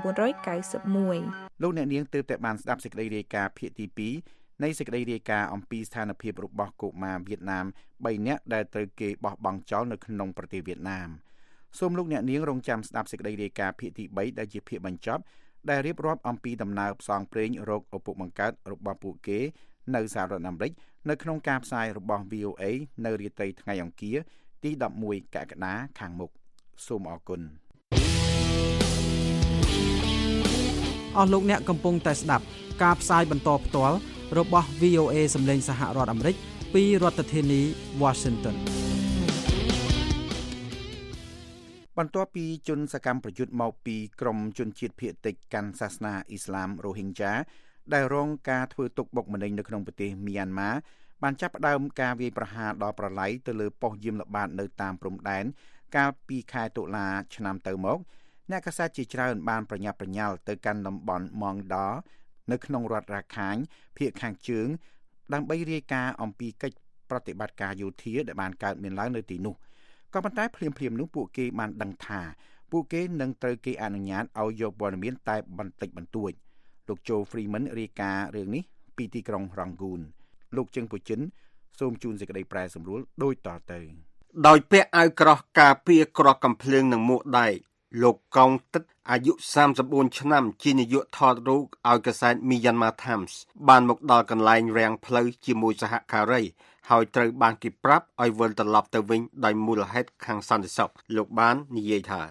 លោកអ្នកនាងទើបតែបានស្ដាប់សេចក្តីរាយការណ៍ភាគទី2នៃសេចក្តីរាយការណ៍អំពីស្ថានភាពរបស់កុមារវៀតណាម3នាក់ដែលត្រូវគេបោះបង់ចោលនៅក្នុងប្រទេសវៀតណាមសូមលោកអ្នកនាងរងចាំស្ដាប់សេចក្តីរាយការណ៍ភាគទី3ដែលជាភាគបញ្ចប់ដែលរៀបរាប់អំពីដំណើរផ្សងព្រេងរកឪពុកបង្កើតរបស់ពួកគេនៅសហរដ្ឋអាមេរិកនៅក្នុងការផ្សាយរបស់ VOA នៅរាត្រីថ្ងៃអង្គារទី11កក្កដាខាងមុខសូមអរគុណអស់លោកអ្នកកំពុងតែស្ដាប់ការផ្សាយបន្តផ្ទាល់របស់ VOA សម្លេងសហរដ្ឋអាមេរិកពីរដ្ឋធានី Washington បន្ទាប់ពីជនសកម្មប្រយុទ្ធមកពីក្រមជនជាតិភាគតិចកាន់សាសនាអ៊ីស្លាមរ៉ូហីងយ៉ាដែលរងការធ្វើទុកបុកម្នេញនៅក្នុងប្រទេសមីយ៉ាន់ម៉ាបានចាប់ផ្ដើមការវាយប្រហារដល់ប្រឡាយទៅលើប៉ុស្តិ៍យាមល្បាតនៅតាមព្រំដែនកាលពីខែតុលាឆ្នាំទៅមកអ្នកកាសែតជាច្រើនបានប្រញាប់ប្រញាល់ទៅកាន់តំបន់ម៉ងដានៅក្នុងរដ្ឋរ៉ាខាញភាគខាងជើងដើម្បីរាយការណ៍អំពីកិច្ចប្រតិបត្តិការយោធាដែលបានកើតមានឡើងនៅទីនោះក៏ប៉ុន្តែភ្លាមៗនោះពួកគេបានដឹងថាពួកគេនឹងត្រូវគេអនុញ្ញាតឲ្យយកព័ត៌មានតែបន្តិចបន្តួចលោកโจ Freeman រាយការណ៍រឿងនេះពីទីក្រុងរងគូនលោកជឹងពូចិនសូមជូនសេចក្តីប្រែសម្រួលដូចតទៅដោយពាក់អាវក្រោះការពារក្រោះកំភ្លើងនិងមួកដែកលោកកោងទឹកអាយុ34ឆ្នាំជានាយកថតរូបឲ្យកាសែត Myanmar Times បានមកដល់កន្លែងរាំងផ្លូវជាមួយសហការីហើយត្រូវបានគេប្រាប់ឲ្យវិលត្រឡប់ទៅវិញដោយមូលហេតុខាងសន្តិសុខលោកបាននិយាយថា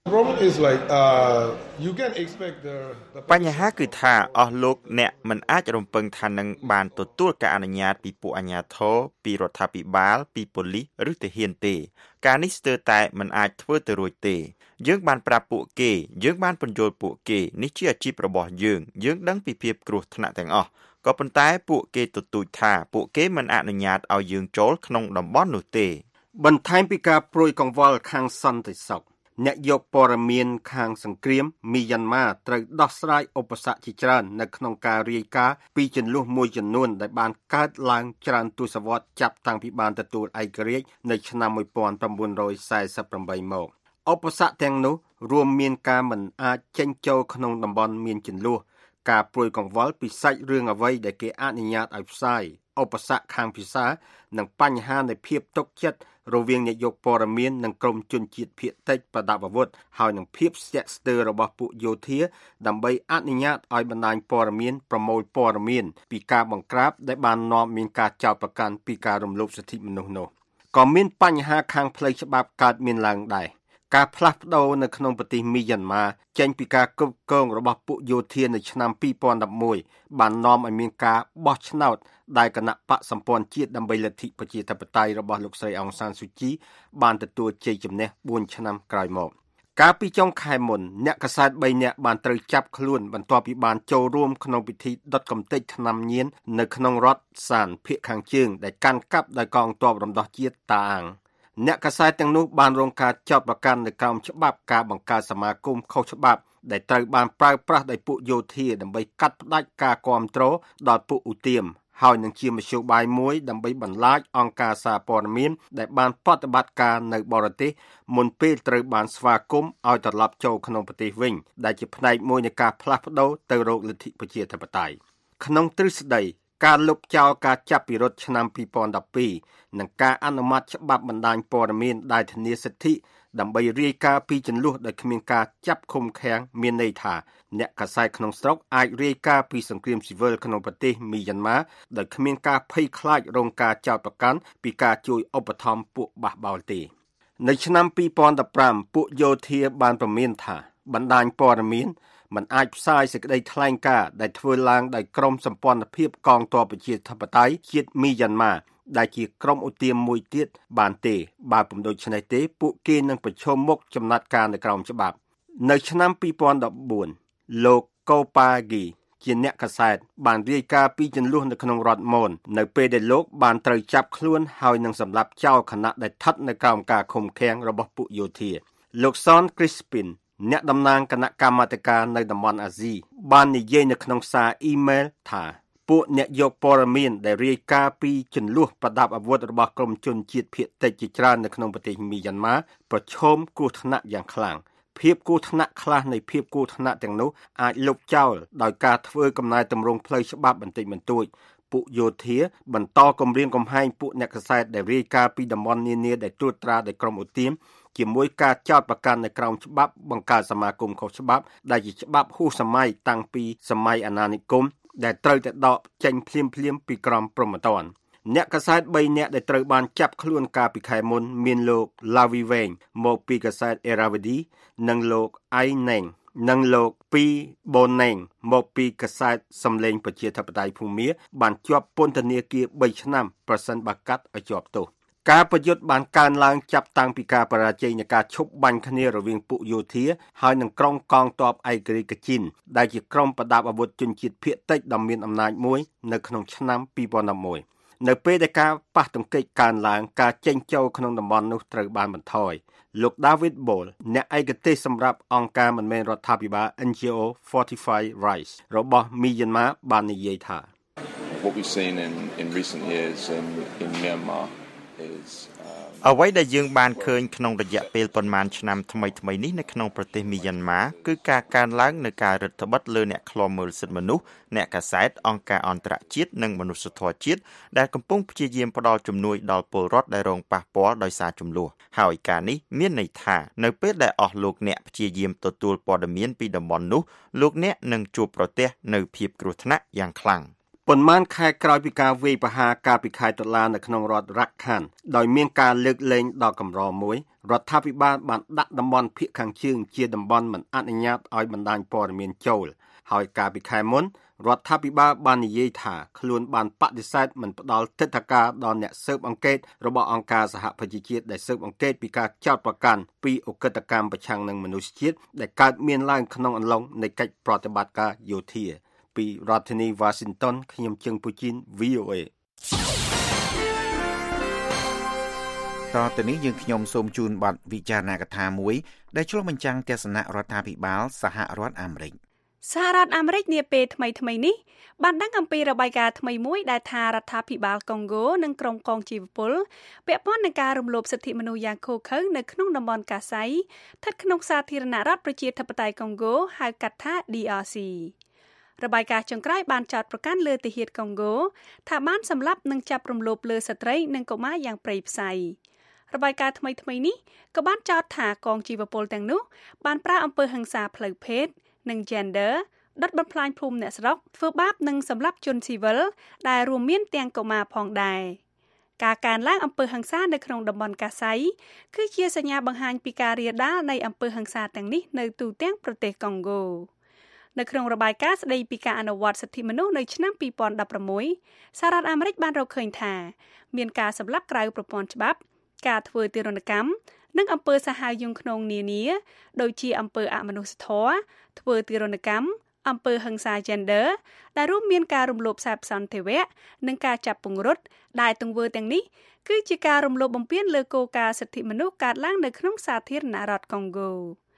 បញ្ហាគឺថាអស់លោកអ្នកមិនអាចរំពឹងថានឹងបានទទួលការអនុញ្ញាតពីពួកអាជ្ញាធរពីរដ្ឋាភិបាលពីប៉ូលីសឬទាហានទេការនេះស្ទើរតែមិនអាចធ្វើទៅរួចទេយើងបានប្រាប់ពួកគេយើងបានពន្យល់ពួកគេនេះជាអាជីពរបស់យើងដឹងពីភាពគ្រោះថ្នាក់ទាំងអស់ក៏ប៉ុន្តែពួកគេទទូចថាពួកគេមិនអនុញ្ញាតឲ្យយើងចូលក្នុងតំបន់នោះទេបន្ថែមពីការព្រួយកង្វល់ខាងសន្តិសុខអ្នកយកព័ត៌មានខាងសង្គ្រាមមីយ៉ាន់ម៉ាត្រូវដោះស្រាយឧបសគ្គជាច្រើននៅក្នុងការរាយការណ៍ពីជម្លោះមួយចំនួនដែលបានកើតឡើងច្រើនទសវត្សរ៍ចាប់តាំងពីបានទទួលឯករាជ្យនៅឆ្នាំ1948មកឧបសគ្គទាំងនោះរួមមានការមិនអាចចេញចូលក្នុងតំបន់មានជម្លោះការព្រួយកង្វល់ពីសាច់រឿងអ្វីដែលគេអនុញ្ញាតឲ្យផ្សាយឧបសគ្គខាងភាសានិងបញ្ហានៃភាពទុកចិត្តរវាងអ្នកយកព័ត៌មាននិងក្រុមជនជាតិភាគតិចប្រដាប់អាវុធហើយនឹងភាពស្ទាក់ស្ទើររបស់ពួកយោធាដើម្បីអនុញ្ញាតឲ្យបណ្ដាញព័ត៌មានប្រមូលព័ត៌មានពីការបង្ក្រាបដែលបាននាំមានការចោទប្រកាន់ពីការរំលោភសិទ្ធិមនុស្សនោះក៏មានបញ្ហាខាងផ្លូវច្បាប់កើតមានឡើងដែរការផ្លាស់ប្ដូរនៅក្នុងប្រទេសមីយ៉ាន់ម៉ាចេញពីការគ្រប់គ្រងរបស់ពួកយោធានៅឆ្នាំ2011បាននាំឲ្យមានការបោះឆ្នោតដែលគណៈបកសម្ព័ន្ធជាតិដើម្បីលទ្ធិប្រជាធិបតេយ្យរបស់លោកស្រីអង្សានស៊ូជីបានទទួលជ័យជំនះ4ឆ្នាំក្រោយមកកាលពីចុងខែមុនអ្នកកាសែត3នាក់បានត្រូវចាប់ខ្លួនបន្ទាប់ពីបានចូលរួមក្នុងពិធីដុតកំទេចថ្នាំញៀននៅក្នុងរដ្ឋសានភាគខាងជើងដែលកាន់កាប់ដោយកងទ័ពរំដោះជាតិតាអាងអ្នកកាសែតទាំងនោះបានរងការចោទប្រកាន់នៅក្រោមច្បាប់ការបង្កើតសមាគមខុសច្បាប់ដែលត្រូវបានប្រើប្រាស់ដោយពួកយោធាដើម្បីកាត់ផ្តាច់ការគាំទ្រដល់ពួកឧទាមហហើយនឹងជាមធ្យោបាយមួយដើម្បីបន្លាចអង្គការសារព័ត៌មានដែលបានបដិបត្តិការនៅបរទេសមុនពេលត្រូវបានស្វាគមន៍ឲ្យត្រឡប់ចូលក្នុងប្រទេសវិញដែលជាផ្នែកមួយនៃការផ្លាស់ប្ដូរទៅរកលទ្ធិប្រជាធិបតេយ្យក្នុងទ្រឹស្ដីការលុបចោលការចាប់ពិរុទ្ធឆ្នាំ2012និងការអនុម័តច្បាប់បណ្ដាញព័ត៌មានដែលធានាសិទ្ធិដើម្បីរាយការណ៍ពីចំនួនដោយគ្មានការចាប់ឃុំឃាំងមានន័យថាអ្នកកាសែតក្នុងស្រុកអាចរាយការណ៍ពីសង្គ្រាមស៊ីវិលក្នុងប្រទេសមីយ៉ាន់ម៉ាដោយគ្មានការភ័យខ្លាចរងការចោទប្រកាន់ពីការជួយឧបត្ថម្ភពួកបះបោរទេនៅឆ្នាំ2015ពួកយោធាបានប្រមានថាបណ្ដាញព័ត៌មានมันអាចផ្សាយសេចក្តីថ្លែងការណ៍ដែលធ្វើឡើងដោយក្រុមសម្ព័ន្ធភាពកងទ័ពប្រជាធិបតេយ្យជាតិមីយ៉ាន់ម៉ាដែលជាក្រុមឧទាមមួយទៀតបានទេបើពុំដូច្នេះទេពួកគេនឹងប្រឈមមុខចំណាត់ការនៅក្រោមច្បាប់នៅឆ្នាំ2014លោកកូប៉ាហ្គីជាអ្នកកាសែតបានរាយការណ៍ពីចំនួននៅក្នុងរដ្ឋម៉ូននៅពេលដែលលោកបានត្រូវចាប់ខ្លួនហើយនឹងសម្លាប់ចោលខណៈដែលស្ថិតនៅក្រោមការឃុំឃាំងរបស់ពួកយោធាលោកសនគ្រីស្ពីនអ្នកតំណាងគណៈកម្មាធិការនៅតំបន់អាស៊ីបាននិយាយនៅក្នុងសារអ៊ីមែលថាពួកអ្នកយកព័ត៌មានដែលរាយការណ៍ពីចំនួនប្រដាប់អាវុធរបស់ក្រុមជនជាតិភាគតិចជាច្រើននៅក្នុងប្រទេសមីយ៉ាន់ម៉ាប្រឈមគ្រោះថ្នាក់យ៉ាងខ្លាំងភាពគ្រោះថ្នាក់ខ្លះនៃភាពគ្រោះថ្នាក់ទាំងនោះអាចលុបចោលដោយការធ្វើកំណែទម្រង់ផ្លូវច្បាប់បន្តិចបន្តួចពួកយោធាបន្តគំរាមកំហែងពួកអ្នកកាសែតដែលរាយការណ៍ពីតំបន់នានាដែលត្រួតត្រាដោយក្រុមឧទាមជាមួយការចោទប្រកាន់នៅក្រោមច្បាប់បង្កើតសមាគមខុសច្បាប់ដែលជាច្បាប់ហួសសម័យតាំងពីសម័យអាណានិគមដែលត្រូវតែដកចេញភ្លាមពីក្រមព្រហ្មទណ្ឌអ្នកកាសែត3នាក់ដែលត្រូវបានចាប់ខ្លួនកាលពីខែមុនមានលោកឡាវីវែងមកពីកាសែតអេរ៉ាវ៉ាឌីនិងលោកអៃណេងនិងលោកពីបូណេងមកពីកាសែតសំឡេងប្រជាធិបតេយ្យភូមាបានជាប់ពន្ធនាគារ3ឆ្នាំប្រសិនបើកាត់ឲ្យជាប់ទោសការប្រយុទ្ធបានកើនឡើងចាប់តាំងពីការបរាជ័យនៃការឈប់បាញ់គ្នារវាងពួកយោធាហើយនិងក្រុមកងទ័ពឯករាជ្យកាជីនដែលជាក្រុមប្រដាប់អាវុធជនជាតិភាគតិចដ៏មានអំណាចមួយនៅក្នុងឆ្នាំ2011នៅពេលដែលការប៉ះទង្គិចកើនឡើងការចេញចូលក្នុងតំបន់នោះត្រូវបានបន្ថយលោក David Ball អ្នកឯកទេសសម្រាប់អង្គការមិនមែនរដ្ឋាភិបាល NGO Fortify Rights របស់មីយ៉ាន់ម៉ាបាននិយាយថា What we've seen in recent years in Myanmar អ្វីដែលយើងបានឃើញក្នុងរយៈពេលប៉ុន្មានឆ្នាំថ្មីនេះនៅក្នុងប្រទេសមីយ៉ាន់ម៉ាគឺការកើនឡើងនៃការរដ្ឋបិទលើអ្នកឃ្លាំមើលសិទ្ធិមនុស្សអ្នកកាសែតអង្គការអន្តរជាតិនិងមនុស្សធម៌ជាតិដែលកំពុងព្យាយាមផ្ដល់ជំនួយដល់ពលរដ្ឋដែលរងប៉ះពាល់ដោយសារជម្លោះហើយការនេះមានន័យថានៅពេលដែលអស់លោកអ្នកព្យាយាមទទួលព័ត៌មានពីតំបន់នោះលោកអ្នកនឹងជួបប្រទះនៅភាពគ្រោះថ្នាក់យ៉ាងខ្លាំងប៉ុន្មានខែក្រោយពីការវាយប្រហារកាលពីខែតុលានៅក្នុងរដ្ឋរ៉ាក់ខានដោយមានការលើកលែងដ៏កម្រមួយរដ្ឋាភិបាលបានដាក់តំបន់ភាគខាងជើងជាតំបន់មិនអនុញ្ញាតឲ្យបណ្ដាញព័ត៌មានចូលហើយកាលពីខែមុនរដ្ឋាភិបាលបាននិយាយថាខ្លួនបានបដិសេធមិនផ្ដល់ទិដ្ឋាការដល់អ្នកស៊ើបអង្កេតរបស់អង្គការសហប្រជាជាតិដែលស៊ើបអង្កេតពីការចោទប្រកាន់ពីអកតកម្មប្រឆាំងនឹងមនុស្សជាតិដែលកើតមានឡើងក្នុងអំឡុងនៃកិច្ចប្រតិបត្តិការយោធាពីរដ្ឋធានី Washington ខ្ញុំជឹងពូជីន VOA តទៅនេះយើងខ្ញុំសូមជូនបទវិចារណកថាមួយដែលឆ្លុះបញ្ចាំងទស្សនៈរដ្ឋាភិបាលសហរដ្ឋអាមេរិកសហរដ្ឋអាមេរិកនាពេលថ្មីនេះបានដឹងអំពីរបាយការណ៍ថ្មីមួយដែលថារដ្ឋាភិបាលកុងហ្គោនិងក្រុមកងជីវពលពាក់ព័ន្ធនឹងការរំលោភសិទ្ធិមនុស្សយ៉ាងឃោរឃៅនៅក្នុងតំបន់កាសៃស្ថិតក្នុងសាធារណរដ្ឋប្រជាធិបតេយ្យកុងហ្គោហៅកាត់ថា DRCរបាយការណ៍ចុងក្រោយបានចោទប្រកាន់លើទាហានកុងហ្គោថាបានសម្លាប់និងចាប់រំលោភលើស្ត្រីនិងកុមារយ៉ាងព្រៃផ្សៃរបាយការណ៍ថ្មីនេះក៏បានចោទថាកងជីវពលទាំងនោះបានប្រើអំពើហិង្សាផ្លូវភេទនិង gender ដុតបំផ្លាញភូមិអ្នកស្រុកធ្វើបាបនិងសម្លាប់ជនស៊ីវិលដែលរួមមានទាំងកុមារផងដែរការកើនឡើងអំពើហិង្សានៅក្នុងតំបន់កាសៃគឺជាសញ្ញាបង្ហាញពីការរាលដាលនៃអំពើហិង្សាទាំងនេះនៅទូទាំងប្រទេសកុងហ្គោនៅក្នុងរបាយការណ៍ស្តីពីការអនុវត្តសិទ្ធិមនុស្សនៅឆ្នាំ2016សហរដ្ឋអាមេរិកបានរកឃើញថាមានការសម្លាប់ក្រៅប្រព័ន្ធច្បាប់ការធ្វើទារុណកម្មនិងអំពើសាហាវយង់ឃ្នងនានាដូចជាអំពើអមនុស្សធម៌ធ្វើទារុណកម្មអំពើហិង្សា gender ដែលរួមមានការរំលោភសេពសន្តិវៈនិងការចាប់ពង្រត់ដែលទង្វើទាំងនេះគឺជាការរំលោភបំពានលើគោលការណ៍សិទ្ធិមនុស្សកើតឡើងនៅក្នុងសាធារណរដ្ឋកុងហ្គោប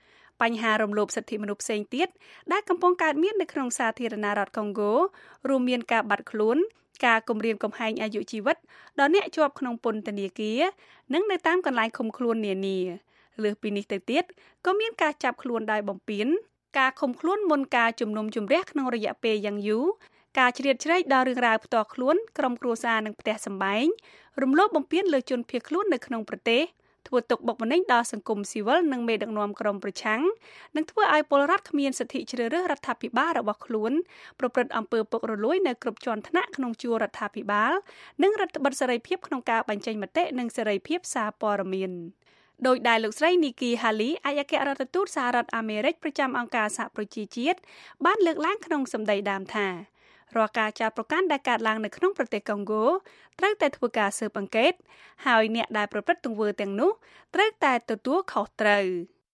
បញ្ហារំលោភសិទ្ធិមនុស្សផ្សេងទៀតដែលកំពុងកើតមាននៅក្នុងសាធារណរដ្ឋកុងហ្គោរួមមានការបាត់ខ្លួនការគំរាមកំហែងអាយុជីវិតដល់អ្នកជាប់ក្នុងពន្ធនាគារនិងនៅតាមកន្លែងឃុំខ្លួននានាលើសពីនេះទៅទៀតក៏មានការចាប់ខ្លួនដោយបំពានការឃុំខ្លួនមុនការជំនុំជម្រះក្នុងរយៈពេលយ៉ាងយូរការជ្រៀតជ្រែកដល់រឿងរ៉ាវផ្ទាល់ខ្លួនក្រុមគ្រួសារនិងផ្ទះសម្បែងរំលោភបំពានលើជនភៀសខ្លួននៅក្នុងប្រទេសធ្វើទុកបុកម្នេញដល់សង្គមស៊ីវិលនិងមេដឹកនាំក្រុមប្រឆាំងនិងធ្វើឲ្យពលរដ្ឋគ្មានសិទ្ធិជ្រើសរើសរដ្ឋាភិបាលរបស់ខ្លួនប្រព្រឹត្តអំពើពុករលួយនៅគ្រប់ជាន់ថ្នាក់ក្នុងជួររដ្ឋាភិបាលនិងរដ្ឋបិទសេរីភាពក្នុងការបញ្ចេញមតិនិងសេរីភាពសារព័ត៌មានដោយដែលលោកស្រី Nikki Haley ឯកអគ្គរដ្ឋទូតសហរដ្ឋអាមេរិកប្រចាំអង្គការសហប្រជាជាតិបានលើកឡើងក្នុងសម្ដីដើមថារាល់ការចោទប្រកាន់ដែលកើតឡើងនៅក្នុងប្រទេសកុងហ្គោត្រូវតែធ្វើការស៊ើបអង្កេតហើយអ្នកដែលប្រព្រឹត្តទង្វើទាំងនោះត្រូវតែទទួលខុសត្រូវ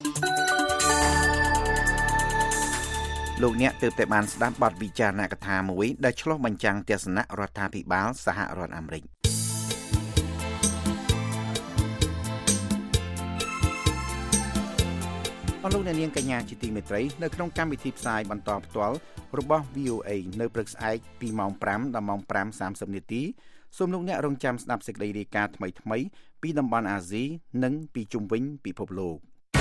លោកអ្នកទើបតែបានស្ដាប់បទវិចារណកថាមួយដែលឆ្លុះបញ្ចាំងទស្សនៈរដ្ឋាភិបាលសហរដ្ឋអាមេរិកអរលោកអ្នកនាងកញ្ញាជាទីមេត្រីនៅក្នុងកម្មវិធីផ្សាយបន្តផ្ទាល់របស់ VOA នៅព្រឹកស្អែកពីម៉ោង 5 ដល់ម៉ោង 5:30 នាទីសូមលោកអ្នករងចាំស្ដាប់សេចក្តីរាយការណ៍ថ្មីៗពីតំបន់អាស៊ីនិងពីជុំវិញពិភពលោក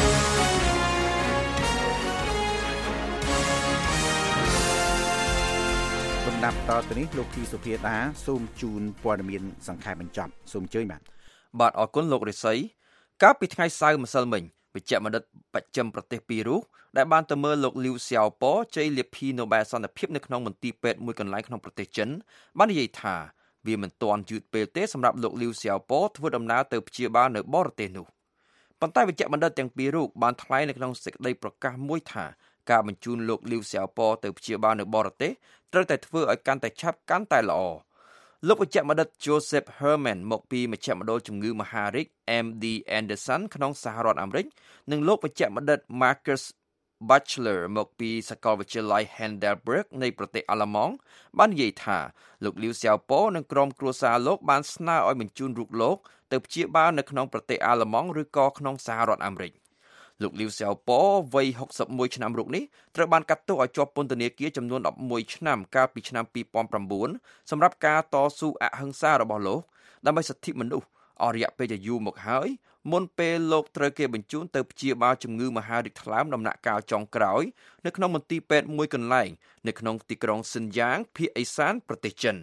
លំដាប់តទៅនេះលោកធីសុភាតាសូមជូនព័ត៌មានសង្ខេបបញ្ចប់សូមអញ្ជើញបាទអរគុណលោករិស័យកាលពីថ្ងៃសៅរ៍ម្សិលមិញវិជ្ជបណ្ឌិតបច្ចឹមប្រទេសពីររូបដែលបានទៅមើលលោកលីវសៀវប៉ជ័យលាភីណូបែលសន្តិភាពនៅក្នុងមន្ទីរពេទ្យមួយកន្លែងក្នុងប្រទេសចិនបាននិយាយថាវាមិនទាន់យឺតពេលទេសម្រាប់លោកលីវសៀវប៉ធ្វើដំណើរទៅព្យាបាលនៅបរទេសនោះប៉ុន្តែវិជ្ជបណ្ឌិតទាំងពីររូបបានថ្លែងនៅក្នុងសេចក្តីប្រកាសមួយថាការបញ្ជូនលោកលីវសៀវប៉ទៅព្យាបាលនៅបរទេសត្រូវតែធ្វើឲ្យកាន់តែឆាប់កាន់តែល្អលោកវិជ្ជបណ្ឌិត Joseph Herman មកពីមជ្ឈមណ្ឌលជំងឺមហារីក MD Anderson ក្នុងសហរដ្ឋអាមេរិកនិងលោកវិជ្ជបណ្ឌិត Marcus Bachelor មកពីសាកលវិទ្យាល័យ Heidelberg នៃប្រទេសអាល្លឺម៉ង់បាននិយាយថាលោកលីវសៀវប៉និងក្រុមគ្រួសារលោកបានស្នើឲ្យបញ្ជូនរូបលោកទៅព្យាបាលនៅក្នុងប្រទេសអាល្លឺម៉ង់ឬក៏ក្នុងសហរដ្ឋអាមេរិកលោកលីវសៀវប៉វ័យ61ឆ្នាំរូបនេះត្រូវបានកាត់ទោសឲ្យជាប់ពន្ធនាគារចំនួន11ឆ្នាំកាលពីឆ្នាំ2009សម្រាប់ការតស៊ូអហិង្សារបស់លោកដើម្បីសិទ្ធិមនុស្សអស់រយៈពេលជាយូរមកហើយមុនពេលលោកត្រូវគេបញ្ជូនទៅព្យាបាលជំងឺមហារីកថ្លើមដំណាក់កាលចុងក្រោយនៅក្នុងមន្ទីរពេទ្យមួយកន្លែងនៅក្នុងទីក្រុងសិនយ៉ាងភាគឦសានប្រទេសចិន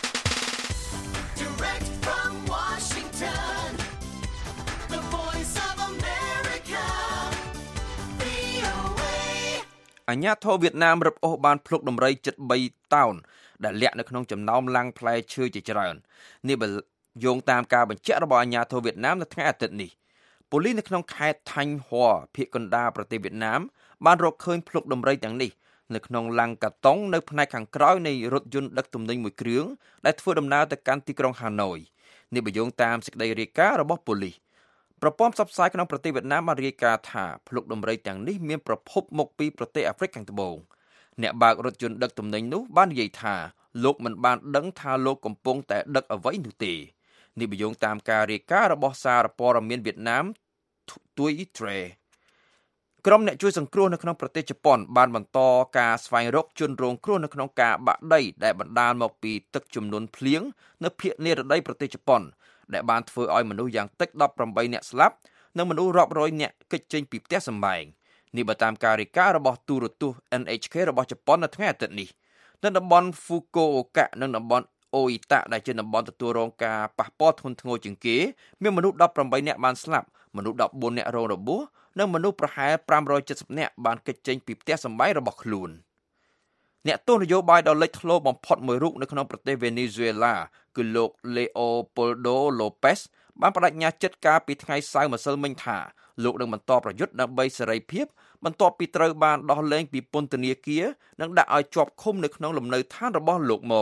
អាញាធរវៀតណាមរឹបអូសបានភ្លុកដំរីជិត3តោនដែលលាក់នៅក្នុងចំណោមឡាំងផ្លែឈើជាច្រើននេះបើយោងតាមការបញ្ជាក់របស់អាញាធរវៀតណាមនៅថ្ងៃអាទិត្យនេះប៉ូលីសនៅក្នុងខេត្តថាញ់ហួរភាគកណ្ដាលប្រទេសវៀតណាមបានរកឃើញភ្លុកដំរីទាំងនេះនៅក្នុងឡាំងកាតុងនៅផ្នែកខាងក្រោយនៃរថយន្តដឹកទំនិញមួយគ្រឿងដែលធ្វើដំណើរទៅកាន់ទីក្រុងហាណូយនេះបើយោងតាមសេចក្តីរាយការណ៍របស់ប៉ូលីសប្រព័ន្ធផ្សព្វផ្សាយក្នុងប្រទេសវៀតណាមបានរាយការណ៍ថាភ្លុកដំរីទាំងនេះមានប្រភពមកពីប្រទេសអាហ្វ្រិកខាងត្បូងអ្នកបើករថយន្តដឹកទំនិញនោះបាននិយាយថាលោកមិនបានដឹងថាលោកកំពុងតែដឹកអ្វីនោះទេនេះបើយោងតាមការរាយការណ៍របស់សារព័ត៌មានវៀតណាម Thuy Tre ក្រុមអ្នកជួយសង្គ្រោះនៅក្នុងប្រទេសជប៉ុនបានបន្តការស្វែងរកជនរងគ្រោះនៅក្នុងការបាក់ដីដែលបណ្ដាលមកពីទឹកជំនន់ភ្លៀងនៅភាគនិរតីប្រទេសជប៉ុនដែលបានធ្វើឲ្យមនុស្សយ៉ាងតិច18នាក់ស្លាប់និងមនុស្សរាប់រយនាក់គេចចេញពីផ្ទះសម្បែងនេះបើតាមការរាយការណ៍របស់ទូរទស្សន៍ NHK របស់ជប៉ុននៅថ្ងៃអាទិត្យនេះនៅតំបន់ Fukuoka និងតំបន់ Oita ដែលជាតំបន់ទទួលរងការប៉ះពាល់ធ្ងន់ធ្ងរជាងគេមានមនុស្ស18នាក់បានស្លាប់មនុស្ស14នាក់រងរបួសនិងមនុស្សប្រហែល570នាក់បានគេចចេញពីផ្ទះសម្បែងរបស់ខ្លួនអ្នកទស្សនយោបាយដ៏លេចធ្លោបំផុតមួយរូបនៅក្នុងប្រទេសវេណេស៊ុយអេឡាគឺលោក Leopoldo Lopez បានបដិញ្ញាចិត្តកាលពីថ្ងៃសៅរ៍ម្សិលមិញថាលោកនឹងបន្តប្រយុទ្ធដើម្បីសេរីភាពបន្ទាប់ពីត្រូវបានដោះលែងពីពន្ធនាគារនិងដាក់ឲ្យជាប់ឃុំនៅក្នុងលំនៅឋានរបស់លោកមក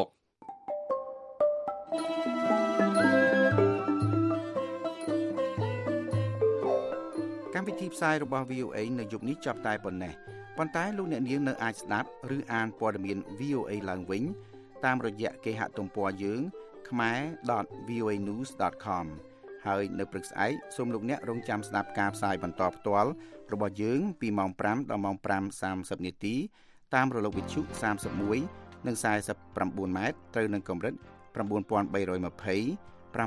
កម្មវិធីផ្សាយរបស់ VOA នៅយប់នេះចាប់តែប៉ុណ្ណេះប៉ុន្តែលោកអ្នកនាងនៅអាចស្ដាប់ឬអានព័ត៌មាន VOA ឡើងវិញតាមរយៈគេហទំព័រយើង khmer.voanews.com ហើយនៅព្រឹកស្អែកសូមលោកអ្នករងចាំស្ដាប់ការផ្សាយបន្តផ្ទាល់របស់យើងពីម៉ោង 5 ដល់ម៉ោង 5:30 នាទីតាមរលកវិទ្យុ31និង49ម៉ែត្រត្រូវនឹងកម្រិត 9320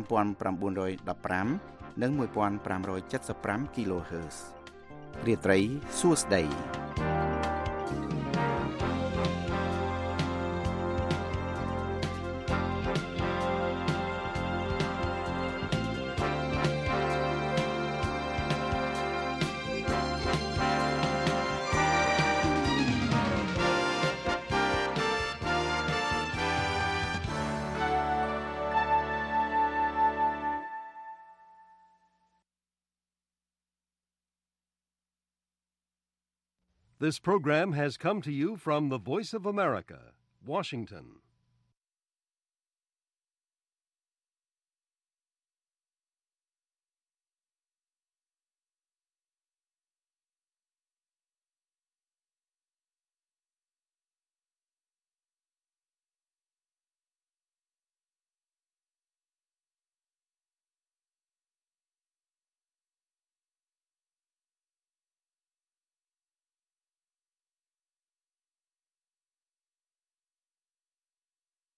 5915 និង1575 kHz រាត្រីសួស្តី This program has come to you from the Voice of America, Washington.